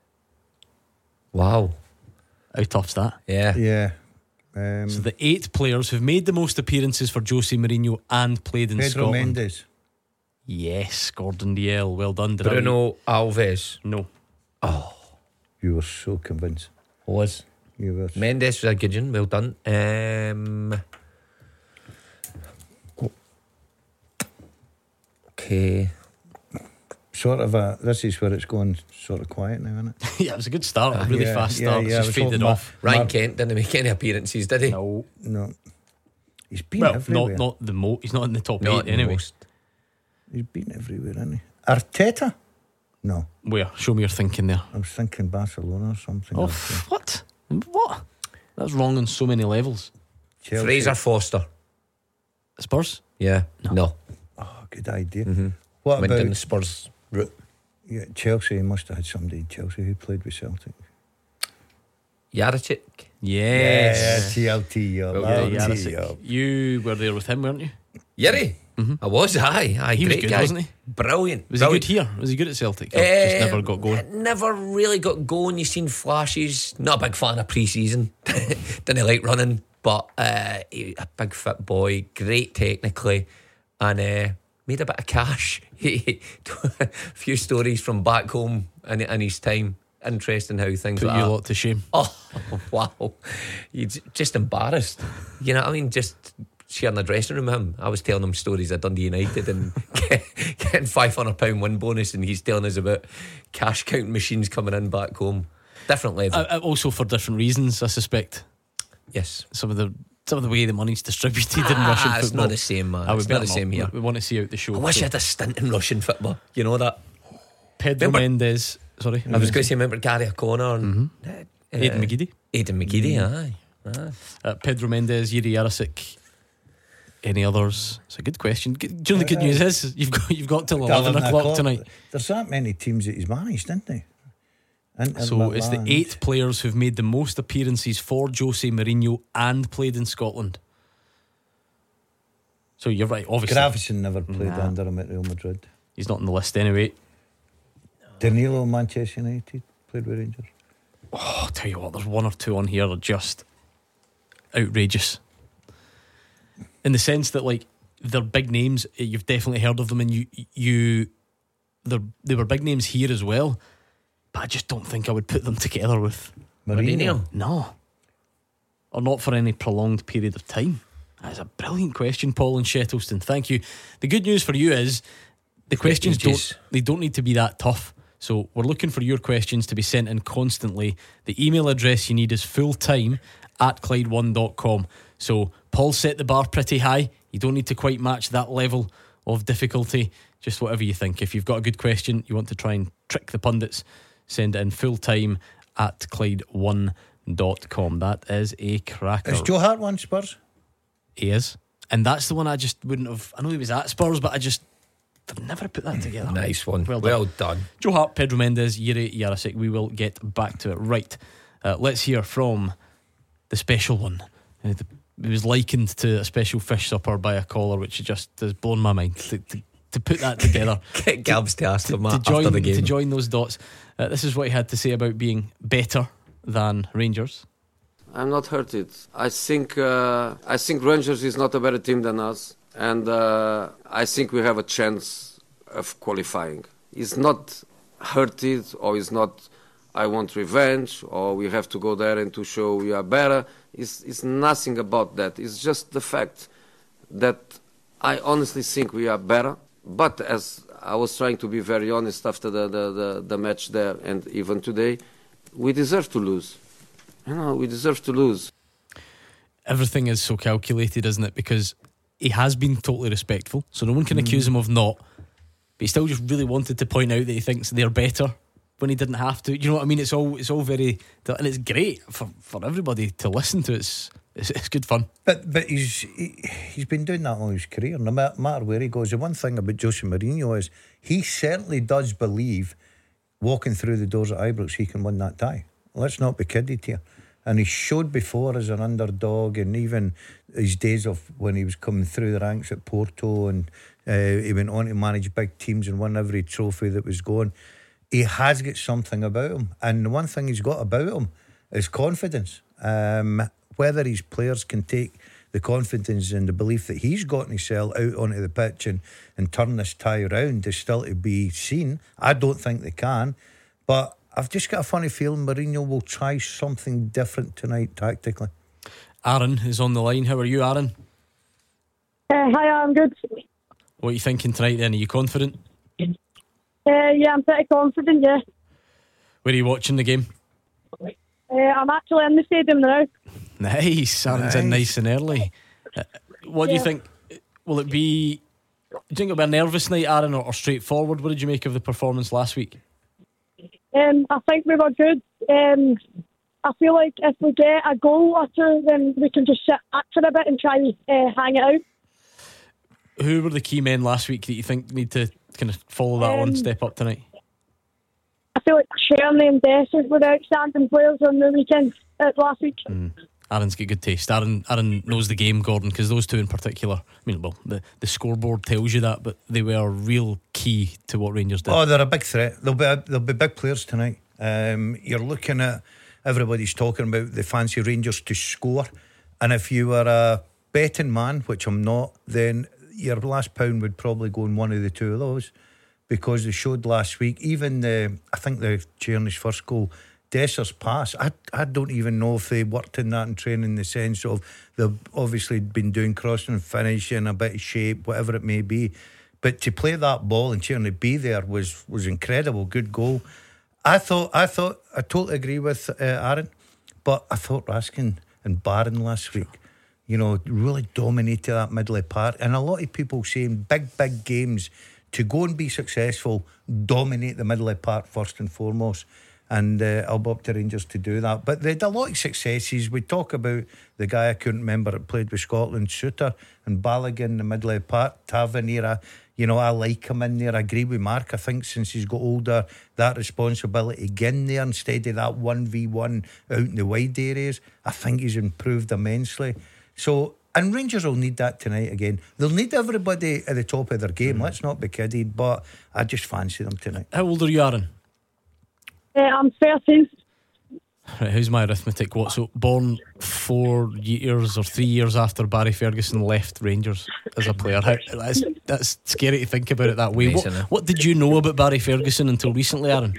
wow. How tough's that? Yeah. Yeah. Um, so the eight players who've made the most appearances for Jose Mourinho and played in Pedro Scotland. Mendes. Yes, Gordon Dalziel. Well done. Did Bruno I... Alves. No. Oh, you were so convinced. Was. You were. Mendes was a good one. Well done. Um, okay. Sort of a. This is where it's going sort of quiet now, isn't it? Yeah, it was a good start. A really yeah, fast start. Yeah, yeah, it's just faded off. Ryan Mar- Kent didn't make any appearances, did he? No, no. He's been well, everywhere. Not, not the mo. He's not in the top not eight anyway. Most. He's been everywhere, hasn't he? Arteta? No. Where? Show me your thinking there. I was thinking Barcelona or something. Oh, like f- what? What? That's wrong on so many levels. Chelsea. Fraser Foster. Spurs? Yeah. No. no. Oh, good idea. Mm-hmm. What Went about down the Spurs route. Yeah, Chelsea must have had somebody in Chelsea who played with Celtic. Yarachik. Yes. Yeah, T L T. Yeah, Well, L T, yeah, Yarasic. yeah. You were there with him, weren't you? Yuri? Mm-hmm. I was, aye. aye He was great good, guy. wasn't he? Brilliant. Was Brilliant. he good here? Was he good at Celtic? Or Uh, just never got going? Never really got going. You've seen flashes. Not a big fan of pre-season. Didn't like running, but uh, he, a big fit boy, great technically, and uh, made a bit of cash. a few stories from back home in, in his time. Interesting how things Put like you a that. lot to shame. Oh, wow. You're just embarrassed. You know what I mean? Just sharing the dressing room with him. I was telling him stories of Dundee United and get, getting five hundred pounds win bonus, and he's telling us about cash counting machines coming in back home. Different level. Uh, also for different reasons, I suspect. Yes. Some of the some of the way the money's distributed in Ah, Russian it's football. not the same, man. I would It's not better the same here. We, we want to see out the show. I wish so. I had a stint in Russian football. You know that? Pedro Remember- Mendes. Sorry. I was going to say, remember Gary O'Connor and Mm-hmm. uh, Aidan McGeady. Aidan McGeady, aye. aye. Uh, Pedro Mendes, Yuri Yarasic. Any others? It's a good question. G- Do you know the good Uh, news is you've got you've got till eleven eleven o'clock tonight. There's that many teams that he's managed, didn't he? Inter So it's the Milan. eight players who've made the most appearances for Jose Mourinho and played in Scotland. So you're right, obviously. Gravison never played Nah. under him at Real Madrid. He's not on the list anyway. Danilo, Manchester United, played with Rangers. Oh, I'll tell you what, there's one or two on here that are just outrageous. In the sense that, like, they're big names, you've definitely heard of them, and you, you, they're, they were big names here as well. But I just don't think I would put them together with Mourinho? No, or not for any prolonged period of time. That's a brilliant question, Paul in Shettleston. Thank you. The good news for you is the questions Ages. don't they don't need to be that tough. So we're looking for your questions to be sent in constantly. The email address you need is fulltime at Clyde one dot com. So Paul set the bar pretty high. You don't need to quite match that level of difficulty. Just whatever you think. If you've got a good question, you want to try and trick the pundits, send it in fulltime at Clyde one dot com. That is a cracker. Is Joe Hart one Spurs? He is. And that's the one I just wouldn't have. I know he was at Spurs, but I just I've never put that together. Nice one. Well Well done. done. Joe Hart, Pedro Mendes, Yuri Yarasic. We will get back to it. Right. Uh, let's hear from the special one. Uh, the, it was likened to a special fish supper by a caller, which just has blown my mind. To, to, to put that together. Get Gabs to ask him to that join, after the game. To join those dots. Uh, this is what he had to say about being better than Rangers. I'm not hurted. I think uh, I think Rangers is not a better team than us, and uh, I think we have a chance of qualifying. It's not hurted, or it's not I want revenge, or we have to go there and to show we are better. It's, it's nothing about that. It's just the fact that I honestly think we are better. But as I was trying to be very honest after the, the, the, the match there, and even today, we deserve to lose. You know, we deserve to lose. Everything is so calculated, isn't it? Because he has been totally respectful, so no one can Mm. accuse him of not. But he still just really wanted to point out that he thinks they're better when he didn't have to. You know what I mean? It's all it's all very, and it's great for, for everybody to listen to. It's it's, it's good fun. But but he's he, he's been doing that all his career. No matter, matter where he goes. The one thing about Jose Mourinho is he certainly does believe walking through the doors at Ibrox he can win that tie. Let's not be kidded here. And he showed before as an underdog, and even his days of when he was coming through the ranks at Porto, and uh, he went on to manage big teams and won every trophy that was going. He has got something about him, and the one thing he's got about him is confidence. Um, whether his players can take the confidence and the belief that he's got in himself out onto the pitch and, and turn this tie around is still to be seen. I don't think they can, but I've just got a funny feeling Mourinho will try something different tonight tactically. Aaron is on the line. How are you, Aaron? Uh, hi, I'm good. What are you thinking tonight then? Are you confident? Uh, yeah, I'm pretty confident, yeah. Where are you watching the game? Uh, I'm actually in the stadium now. Nice. Aaron's in Nice. nice and early. Uh, what do you Yeah. think? Will it be... Do you think it'll be a nervous night, Aaron, or, or straightforward? What did you make of the performance last week? Um, I think we were good. Um, I feel like if we get a goal or two, then we can just sit back for a bit and try and uh, hang it out. Who were the key men last week that you think need to kind of follow that Um, on, step up tonight? I feel like Sherney and Dessers were outstanding players on the weekend uh, last week. Mm. Aaron's got good taste. Aaron, Aaron knows the game, Gordon, because those two in particular, I mean, well, the, the scoreboard tells you that, but they were real key to what Rangers did. Oh, they're a big threat. They'll be a, they'll be big players tonight. Um, you're looking at, everybody's talking about the fancy Rangers to score, and if you were a betting man, which I'm not, then your last pound would probably go in one of the two of those, because they showed last week, even the, I think the Tierney's first goal, Desser's pass, I, I don't even know if they worked in that in training, in the sense of they've obviously been doing crossing and finishing, a bit of shape, whatever it may be, but to play that ball and Tierney be there was was incredible. Good goal. I thought I thought I totally agree with uh, Aaron, but I thought Raskin and Barron last week, you know, really dominated that middle part, and a lot of people saying big big games, to go and be successful, dominate the middle part first and foremost. And uh, I'll be up to Rangers to do that. But they had a lot of successes. We talk about the guy I couldn't remember that played with Scotland, Suter, and Balogun, the middle part, Tavernier. You know, I like him in there. I agree with Mark. I think since he's got older, that responsibility again there, instead of that one v one out in the wide areas, I think he's improved immensely. So, and Rangers will need that tonight again. They'll need everybody at the top of their game. Mm. Let's not be kidded, but I just fancy them tonight. How old are you, Aaron? Uh, I'm thirteen. Right, how's my arithmetic? What, so born four years or three years after Barry Ferguson left Rangers as a player? How, that's, that's scary to think about it that way. What, what did you know about Barry Ferguson until recently, Aaron?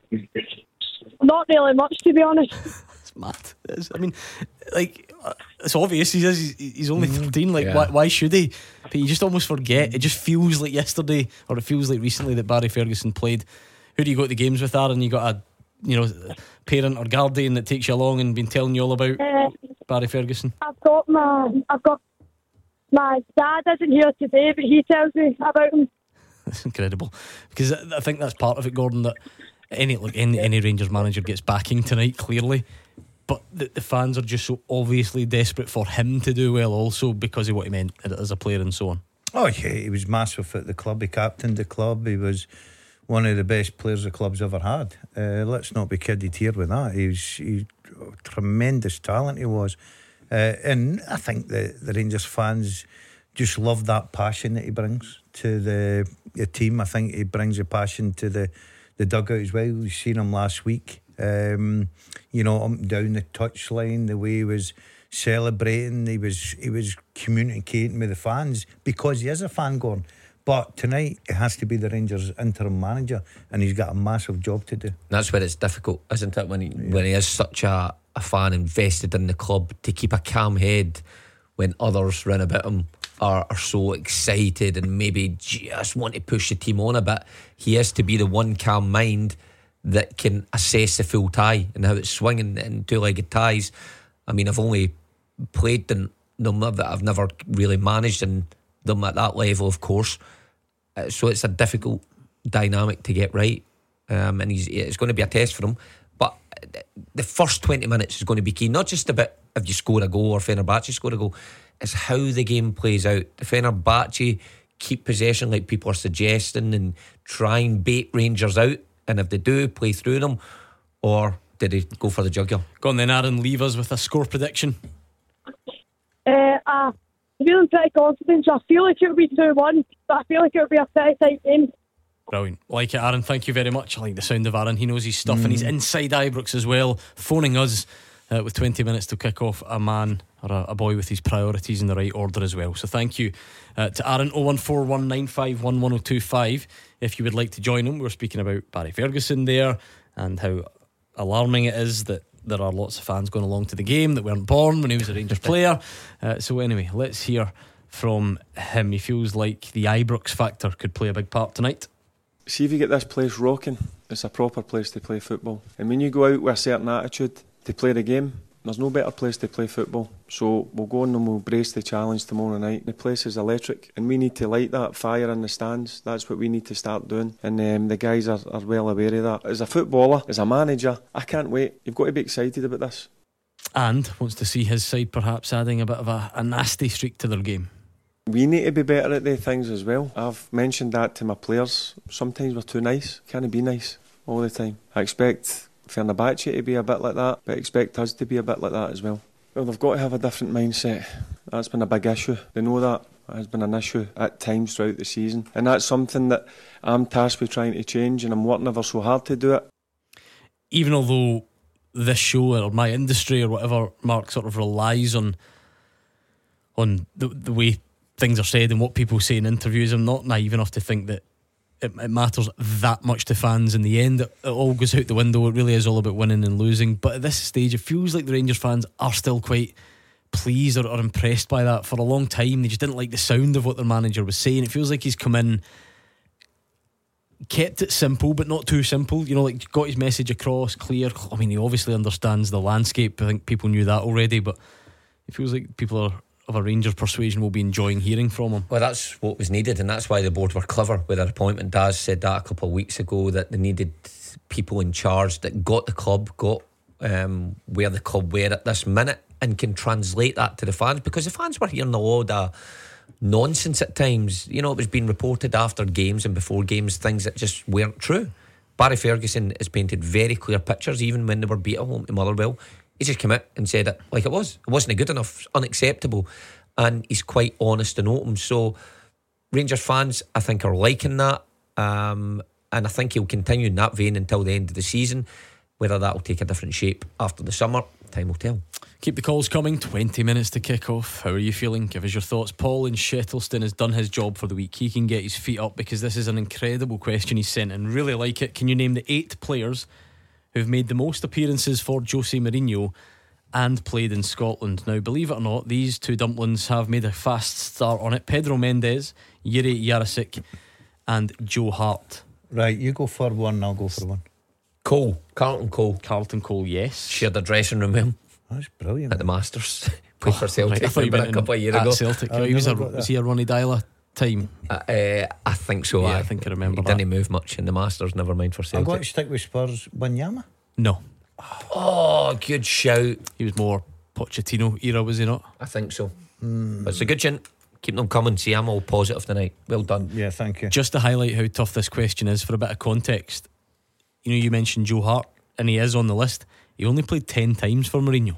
Not really much, to be honest. It's mad. It's, I mean, like, it's obvious he says he's, he's only thirteen. Like, yeah. why, why should he? But you just almost forget. It just feels like yesterday, or it feels like recently, that Barry Ferguson played. Who do you go to the games with, Aaron? You got a, you know, parent or guardian that takes you along and been telling you all about uh, Barry Ferguson? I've got my, I've got my dad isn't here today, but he tells me about him. That's incredible, because I think that's part of it, Gordon. That any like any, any Rangers manager gets backing tonight, clearly, but the, the fans are just so obviously desperate for him to do well, also because of what he meant as a player and so on. Oh yeah, he was massive at the club. He captained the club. He was one of the best players the club's ever had. Uh, let's not be kidded here with that. He was he, oh, tremendous talent he was. Uh, and I think the, the Rangers fans just love that passion that he brings to the, the team. I think he brings a passion to the, the dugout as well. We've seen him last week. Um, you know, up and down the touchline, the way he was celebrating, he was he was communicating with the fans, because he is a fan, Gordon. But tonight it has to be the Rangers interim manager, and he's got a massive job to do. That's where it's difficult, isn't it, when he, yeah. when he is such a, a fan invested in the club, to keep a calm head when others round about him are, are so excited and maybe just want to push the team on a bit. He has to be the one calm mind that can assess the full tie and how it's swinging in two-legged ties. I mean, I've only played in them, that I've never really managed in them at that level, of course. Uh, so it's a difficult dynamic to get right, um, and he's, it's going to be a test for him. But the first twenty minutes is going to be key, not just about if you score a goal or Fenerbahce score a goal. It's how the game plays out. The Fenerbahce keep possession like people are suggesting and try and bait Rangers out, and if they do, play through them, or did they go for the jugular? Go on then, Aaron, leave us with a score prediction. Uh, uh, I'm feeling pretty confident. I feel like it'll be two one, but I feel like it'll be a pretty tight game. Brilliant. Like it, Aaron. Thank you very much. I like the sound of Aaron. He knows his stuff, mm. and he's inside Ibrox as well, phoning us uh, with twenty minutes to kick off. A man or a, a boy with his priorities in the right order as well. So thank you uh, to Aaron. oh one four one nine five one one oh two five if you would like to join him. We're speaking about Barry Ferguson there, and how alarming it is that there are lots of fans going along to the game that weren't born when he was a Rangers player. Uh, so anyway, let's hear from him. He feels like the Ibrox factor could play a big part tonight. See, if you get this place rocking, it's a proper place to play football. And when you go out with a certain attitude to play the game, There's no better place to play football. So we'll go on and we'll brace the challenge tomorrow night. The place is electric and we need to light that fire in the stands. That's what we need to start doing. And um, the guys are, are well aware of that. As a footballer, as a manager, I can't wait. You've got to be excited about this. And wants to see his side perhaps adding a bit of a, a nasty streak to their game. We need to be better at the things as well. I've mentioned that to my players. Sometimes we're too nice. Can't be nice all the time. I expect Fenerbahce to be a bit like that, but I expect us to be a bit like that as well. Well, they've got to have a different mindset. That's been a big issue. They know that. It has been an issue at times throughout the season. And that's something that I'm tasked with trying to change, and I'm working ever so hard to do it. Even although this show or my industry or whatever, Mark, sort of relies on on the, the way things are said and what people say in interviews, I'm not naive enough to think that it, it matters that much to fans. In the end, it, it all goes out the window. It really is all about winning and losing. But at this stage, it feels like the Rangers fans are still quite pleased or, or impressed by that. For a long time, they just didn't like the sound of what their manager was saying. It feels like he's come in, kept it simple but not too simple, you know, like got his message across clear. I mean, he obviously understands the landscape. I think people knew that already, but it feels like people are of a Rangers persuasion will be enjoying hearing from him. Well, that's what was needed, and that's why the board were clever with their appointment. Daz said that a couple of weeks ago, that they needed people in charge that got the club, got um, where the club were at this minute, and can translate that to the fans, because the fans were hearing a lot of nonsense at times. You know, it was being reported after games and before games, things that just weren't true. Barry Ferguson has painted very clear pictures, even when they were beat at home to Motherwell. He just came out and said it like it was. It wasn't good enough, unacceptable, and he's quite honest and open. So Rangers fans, I think, are liking that, um, and I think he'll continue in that vein until the end of the season. Whether that will take a different shape after the summer, time will tell. Keep the calls coming. Twenty minutes to kick off. How are you feeling? Give us your thoughts. Paul in Shettleston has done his job for the week. He can get his feet up because this is an incredible question he's sent and really like it. Can you name the eight players who've made the most appearances for Jose Mourinho and played in Scotland? Now, believe it or not, these two dumplings have made a fast start on it. Pedro Mendes, Jiri Jarosik and Joe Hart. Right, you go for one, I'll go for one. Cole, Carlton Cole. Carlton Cole, yes. Shared a dressing room with him. That's brilliant. At the Masters. Played for Celtic Right, I thought you a meant couple of years at ago. Celtic. I he was, a, never got that. was he a Ronnie Dyler time? Uh, uh, I think so. Yeah, aye. I think I remember He that. didn't move much in the Masters, never mind for I'm Celtic. going to stick with Spurs. Wanyama? No. Oh, good shout. He was more Pochettino era, was he not? I think so. Mm. But it's a good chint. Keep them coming. See, I'm all positive tonight. Well done. Yeah, thank you. Just to highlight how tough this question is, for a bit of context, you know, you mentioned Joe Hart, and he is on the list. He only played ten times for Mourinho,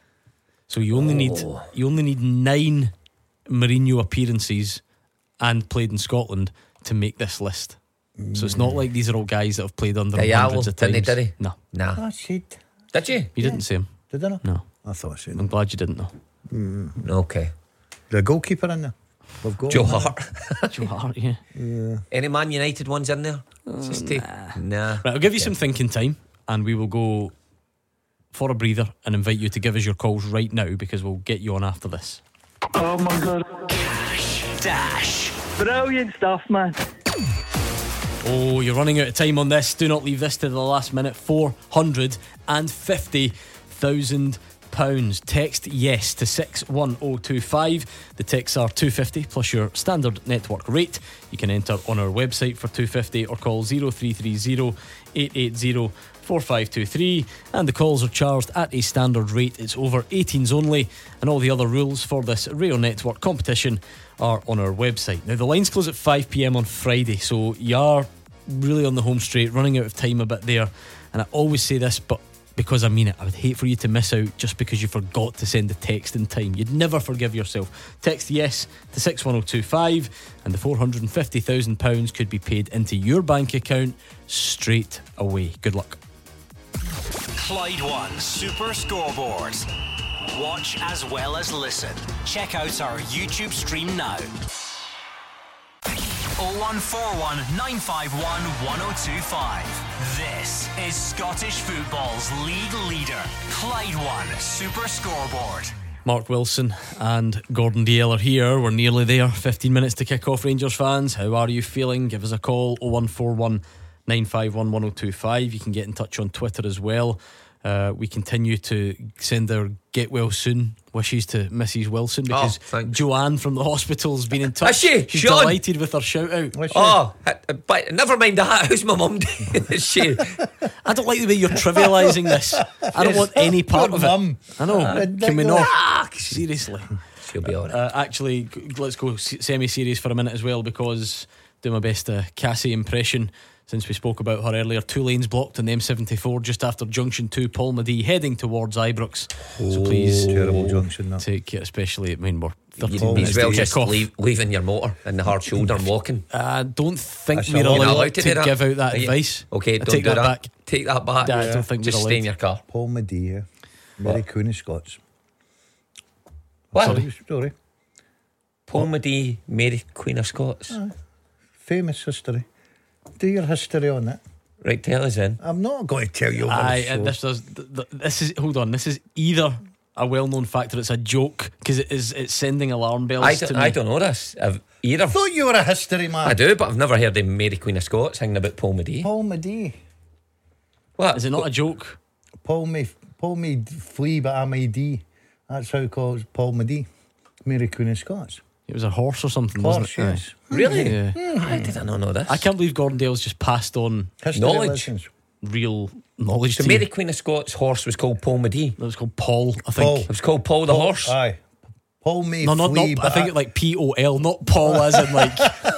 so you only Oh. need you only need nine Mourinho appearances and played in Scotland to make this list. So it's not like these are all guys that have played under him Diallo, hundreds of times. didn't he, did he? No, Nah. That's it. Did you? you didn't say him. Did I not? No, I thought I said I'm glad you didn't know. Mm. Okay. The goalkeeper in there. We've got Joe him, Hart. Joe Hart, yeah. Yeah. Any Man United ones in there? Just to- nah. Right, I'll give you some thinking time, and we will go for a breather and invite you to give us your calls right now, because we'll get you on after this. Oh my god. Dash. Brilliant stuff, man. Oh, you're running out of time on this. Do not leave this to the last minute. four hundred fifty thousand pounds. Text yes to six one oh two five. The texts are two fifty plus your standard network rate. You can enter on our website for two fifty or call zero three three zero eight eight zero four five two three, and the calls are charged at a standard rate. It's over eighteens only, and all the other rules for this Rail Network competition are on our website. Now, the lines close at five p.m. on Friday, so you are really on the home straight, running out of time a bit there. And I always say this, but because I mean it, I would hate for you to miss out just because you forgot to send a text in time. You'd never forgive yourself. Text yes to six one oh two five, and the four hundred fifty thousand pounds could be paid into your bank account straight away. Good luck. Clyde One Super Scoreboard. Watch as well as listen. Check out our YouTube stream now. oh one four one nine five one one oh two five. This is Scottish football's league leader, Clyde One Super Scoreboard. Mark Wilson and Gordon Dalziel are here. We're nearly there. fifteen minutes to kick off, Rangers fans. How are you feeling? Give us a call, oh one four one nine five one one oh two five. You can get in touch on Twitter as well. Uh, we continue to send our get well soon wishes to Missus Wilson because Oh, Joanne from the hospital has been in touch. Has she? She's Sean? delighted with her shout out. Oh, but never mind that. How's my mum doing? Is she? I don't like the way you're trivialising this. I don't want any part of it. Mum. I know. Uh, Can we not? Ah, Seriously. She'll be alright. Uh, actually, g- let's go semi-serious for a minute as well, because do my best uh, Cassie impression since we spoke about her earlier. Two lanes blocked on the M seventy-four just after junction two, Paul Madee heading towards Ibrox. So please, terrible junction, that. take it, especially, I mean, we're thirteen You minutes as well to just kick off. leave, leaving your motor in the hard shoulder and walking. I don't think That's we're allowed. You're allowed, allowed to to do that? give out that Are you? advice. Okay, I don't take do that, that. back. Take that back. Yeah, I don't think Just we're stay in allowed. your car. Paul Madee, yeah. Mary Queen of Scots. What? Sorry, story. Paul Madee, Mary Queen of Scots. Aye. Famous history. Do your history on it. Right, tell us in. I'm not going to tell you over Aye, the and show. this does. th- th- This is hold on. This is either a well-known fact or it's a joke because it is. It's sending alarm bells I to don't, me. I don't know this. I've either. I thought you were a history man. I do, but I've never heard of Mary Queen of Scots singing about Paul Madee. Paul Madee. What? Is it not a joke? Paul may Paul may flee, but I may D. That's how it calls Paul Madee. Mary Queen of Scots. It was a horse or something, Horse, wasn't it? yes. Aye. Really? Yeah. How did I not know this? I can't believe Gordon Dale's just passed on History Knowledge. lessons. real knowledge. So to Mary you. Queen of Scots' horse was called Paul Madee. It was called Paul, I think. Paul. It was called Paul the Paul- horse. Aye. Paul may No, not, flee, not. but I think it like P O L, not Paul as in like.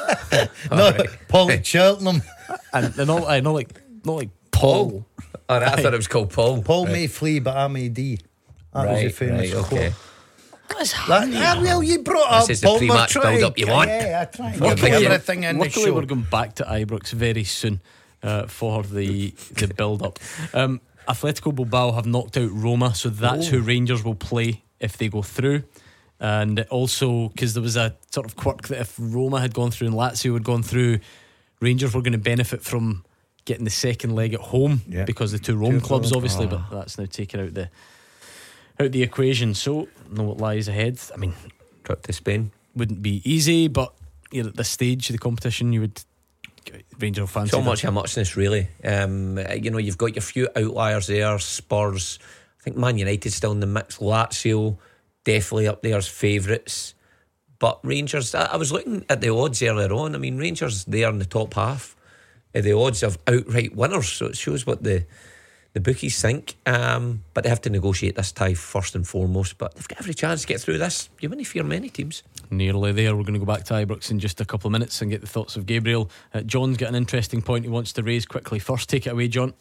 no, Alright. Paul at Cheltenham. And they're not. I not like not like Paul. All right, I Aye. thought it was called Paul. Paul right. may flee, but I may D. That was Right, the famous right, quote. okay. That, ah, well, you brought up This is the Paul. pre-match we're trying- build-up you want. Yeah, I try and Luckily, give everything in the luckily show. we're going back to Ibrox very soon uh, for the the build up. Um, Atletico Bilbao have knocked out Roma, so that's Oh. who Rangers will play if they go through. And also, because there was a sort of quirk that if Roma had gone through and Lazio had gone through, Rangers were going to benefit from getting the second leg at home Yeah. because the two Rome Two clubs, Rome. obviously, Ah. but that's now taken out the out the equation. So, know what lies ahead. I mean, Trip to Spain. wouldn't be easy, but you know, at this stage of the competition, you would Rangers fans. So much how muchness, really. Um, you know, you've got your few outliers there. Spurs. I think Man United still in the mix. Lazio definitely up there as favourites. But Rangers, I, I was looking at the odds earlier on. I mean, Rangers there in the top half of the odds of outright winners. So it shows what the the bookies think. Um, but they have to negotiate this tie first and foremost. But they've got every chance to get through this. You wouldn't fear many teams. Nearly there. We're going to go back to Ibrox in just a couple of minutes and get the thoughts of Gabriel. Uh, John's got an interesting point he wants to raise quickly. First, take it away, John.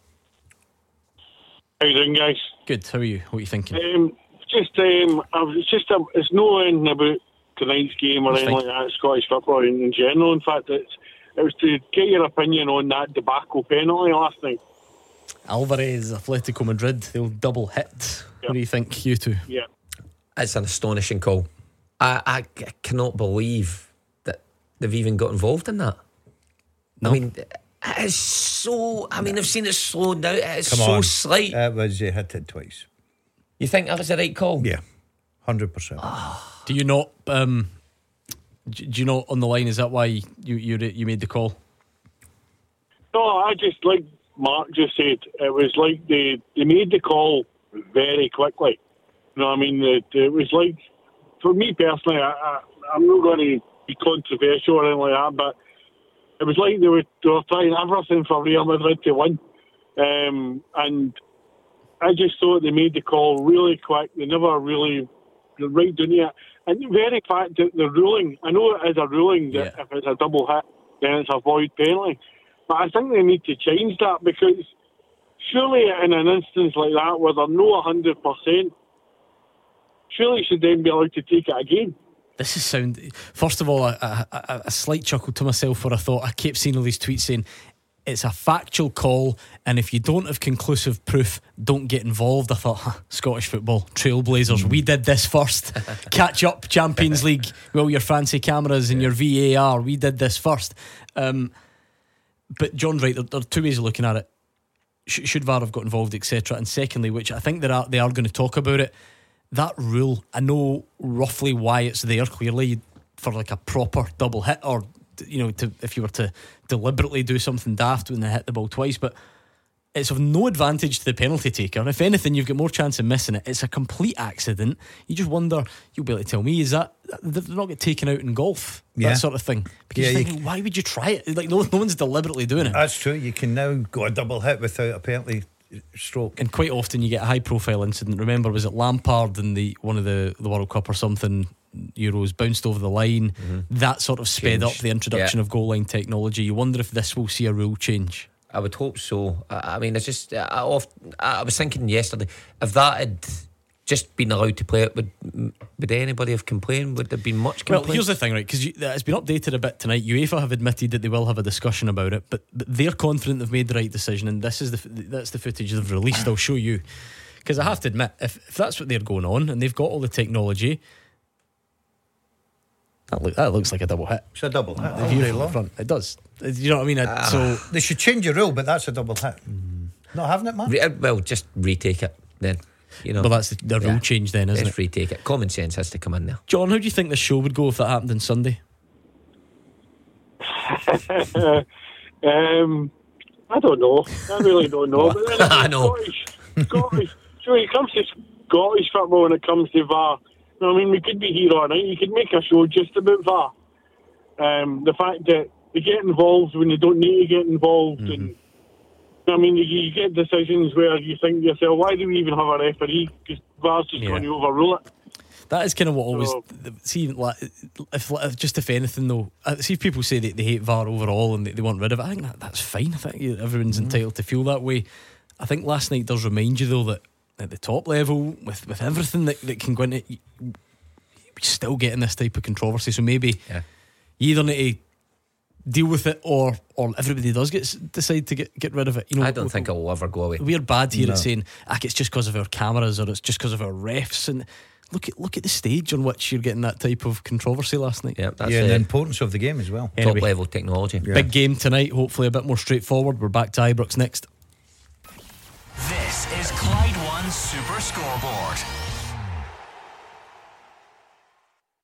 How you doing, guys? Good. How are you? What are you thinking? Um, just, um, I was just, a, it's no anything about tonight's game or That's anything fine. like that. Scottish football in, in general. In fact, it's, it was to get your opinion on that debacle penalty last night. Alvarez, Atletico Madrid, they'll double hit. What do you think, you two? Yeah. It's an astonishing call. I, I c- cannot believe that they've even got involved in that. No. I mean, it is so. I mean, I've seen it slowed down. It's Come so on. slight. It was, he hit it twice. You think that was the right call? Yeah, one hundred percent. Do you not? Um, d- do you know on the line? Is that why you you you made the call? No, I just, like Mark just said, it was like they, they made the call very quickly. You know what I mean? It, it was like, for me personally, I, I, I'm not going to be controversial or anything like that, but it was like they were, they were trying everything for Real Madrid to win. Um, and I just thought they made the call really quick. They never really, they're right down here. And the very fact that the ruling, I know it is a ruling that if it's a double hit, then it's a void penalty. But I think they need to change that, because surely in an instance like that where they're no one hundred percent, surely you should then be allowed to take it again. This is sound. First of all, a, a, a, a slight chuckle to myself where I thought, I kept seeing all these tweets saying it's a factual call, and if you don't have conclusive proof, don't get involved. I thought, huh, Scottish football, trailblazers, we did this first. Catch up, Champions League, well, your fancy cameras and your V A R, we did this first. Um, but John's right, there, there are two ways of looking at it. Sh- should V A R have got involved, et cetera. And secondly, which I think they are, they are going to talk about it, that rule, I know roughly why it's there, clearly, for like a proper double hit, or you know, to, if you were to deliberately do something daft when they hit the ball twice. But it's of no advantage to the penalty taker. If anything, you've got more chance of missing it. It's a complete accident. You just wonder, you'll be able to tell me, is that they're not get taken out in golf, Yeah. that sort of thing? Because Yeah, you're you thinking, why would you try it? Like no, no one's deliberately doing it. That's true. You can now go a double hit without a penalty stroke. And quite often you get a high profile incident. Remember, was it Lampard in the one of the, the World Cup or something, Euros, bounced over the line? Mm-hmm. That sort of sped Changed. up the introduction Yeah. of goal line technology. You wonder if this will see a rule change. I would hope so. I, I mean, it's just I, oft, I was thinking yesterday, if that had just been allowed to play it, would would anybody have complained? Would there have been much complaint? Well, here's the thing, right? Because it's been updated a bit tonight. UEFA have admitted that they will have a discussion about it, but, but they're confident they've made the right decision, and this is the that's the footage they've released. I'll show you, because I have to admit, if, if that's what they're going on and they've got all the technology, that, look, that looks like a double hit. It's a double hit. The view from the front, it does. You know what I mean? Ah. So They should change your rule, but that's a double hit. Not having it, man. Re- well, just retake it then. You know, Well, that's the, the rule change then, isn't Let's it? retake it. Common sense has to come in there. John, how do you think the show would go if that happened on Sunday? um, I don't know. I really don't know. But then I know. Scottish, Scottish. So when it comes to Scottish football, when it comes to V A R, you know, I mean, we could be here all night. You could make a show just about V A R. Um, the fact that they get involved when they don't need to get involved, Mm-hmm. and I mean, you, you get decisions where you think to yourself, why do we even have a referee? Because V A R's just Yeah. going to overrule it. That is kind of what always So- see. Like, if, if just if anything though, I see if people say that they hate V A R overall and they, they want rid of it. I think that, that's fine. I think everyone's entitled to feel that way. I think last night does remind you though that at the top level, with with everything that, that can go into, you, you're still getting this type of controversy. So maybe Yeah. you either need to deal with it, or or everybody does get decide to get get rid of it. You know, I don't think it will ever go away. we're bad here No. at saying, ah, it's just because of our cameras or it's just because of our refs. And look at look at the stage on which you're getting that type of controversy last night. Yeah, that's yeah, and the it. importance of the game as well. Anyway, Top level technology. big game tonight. Hopefully a bit more straightforward. We're back to Ibrox next. This is Clyde One Super Scoreboard.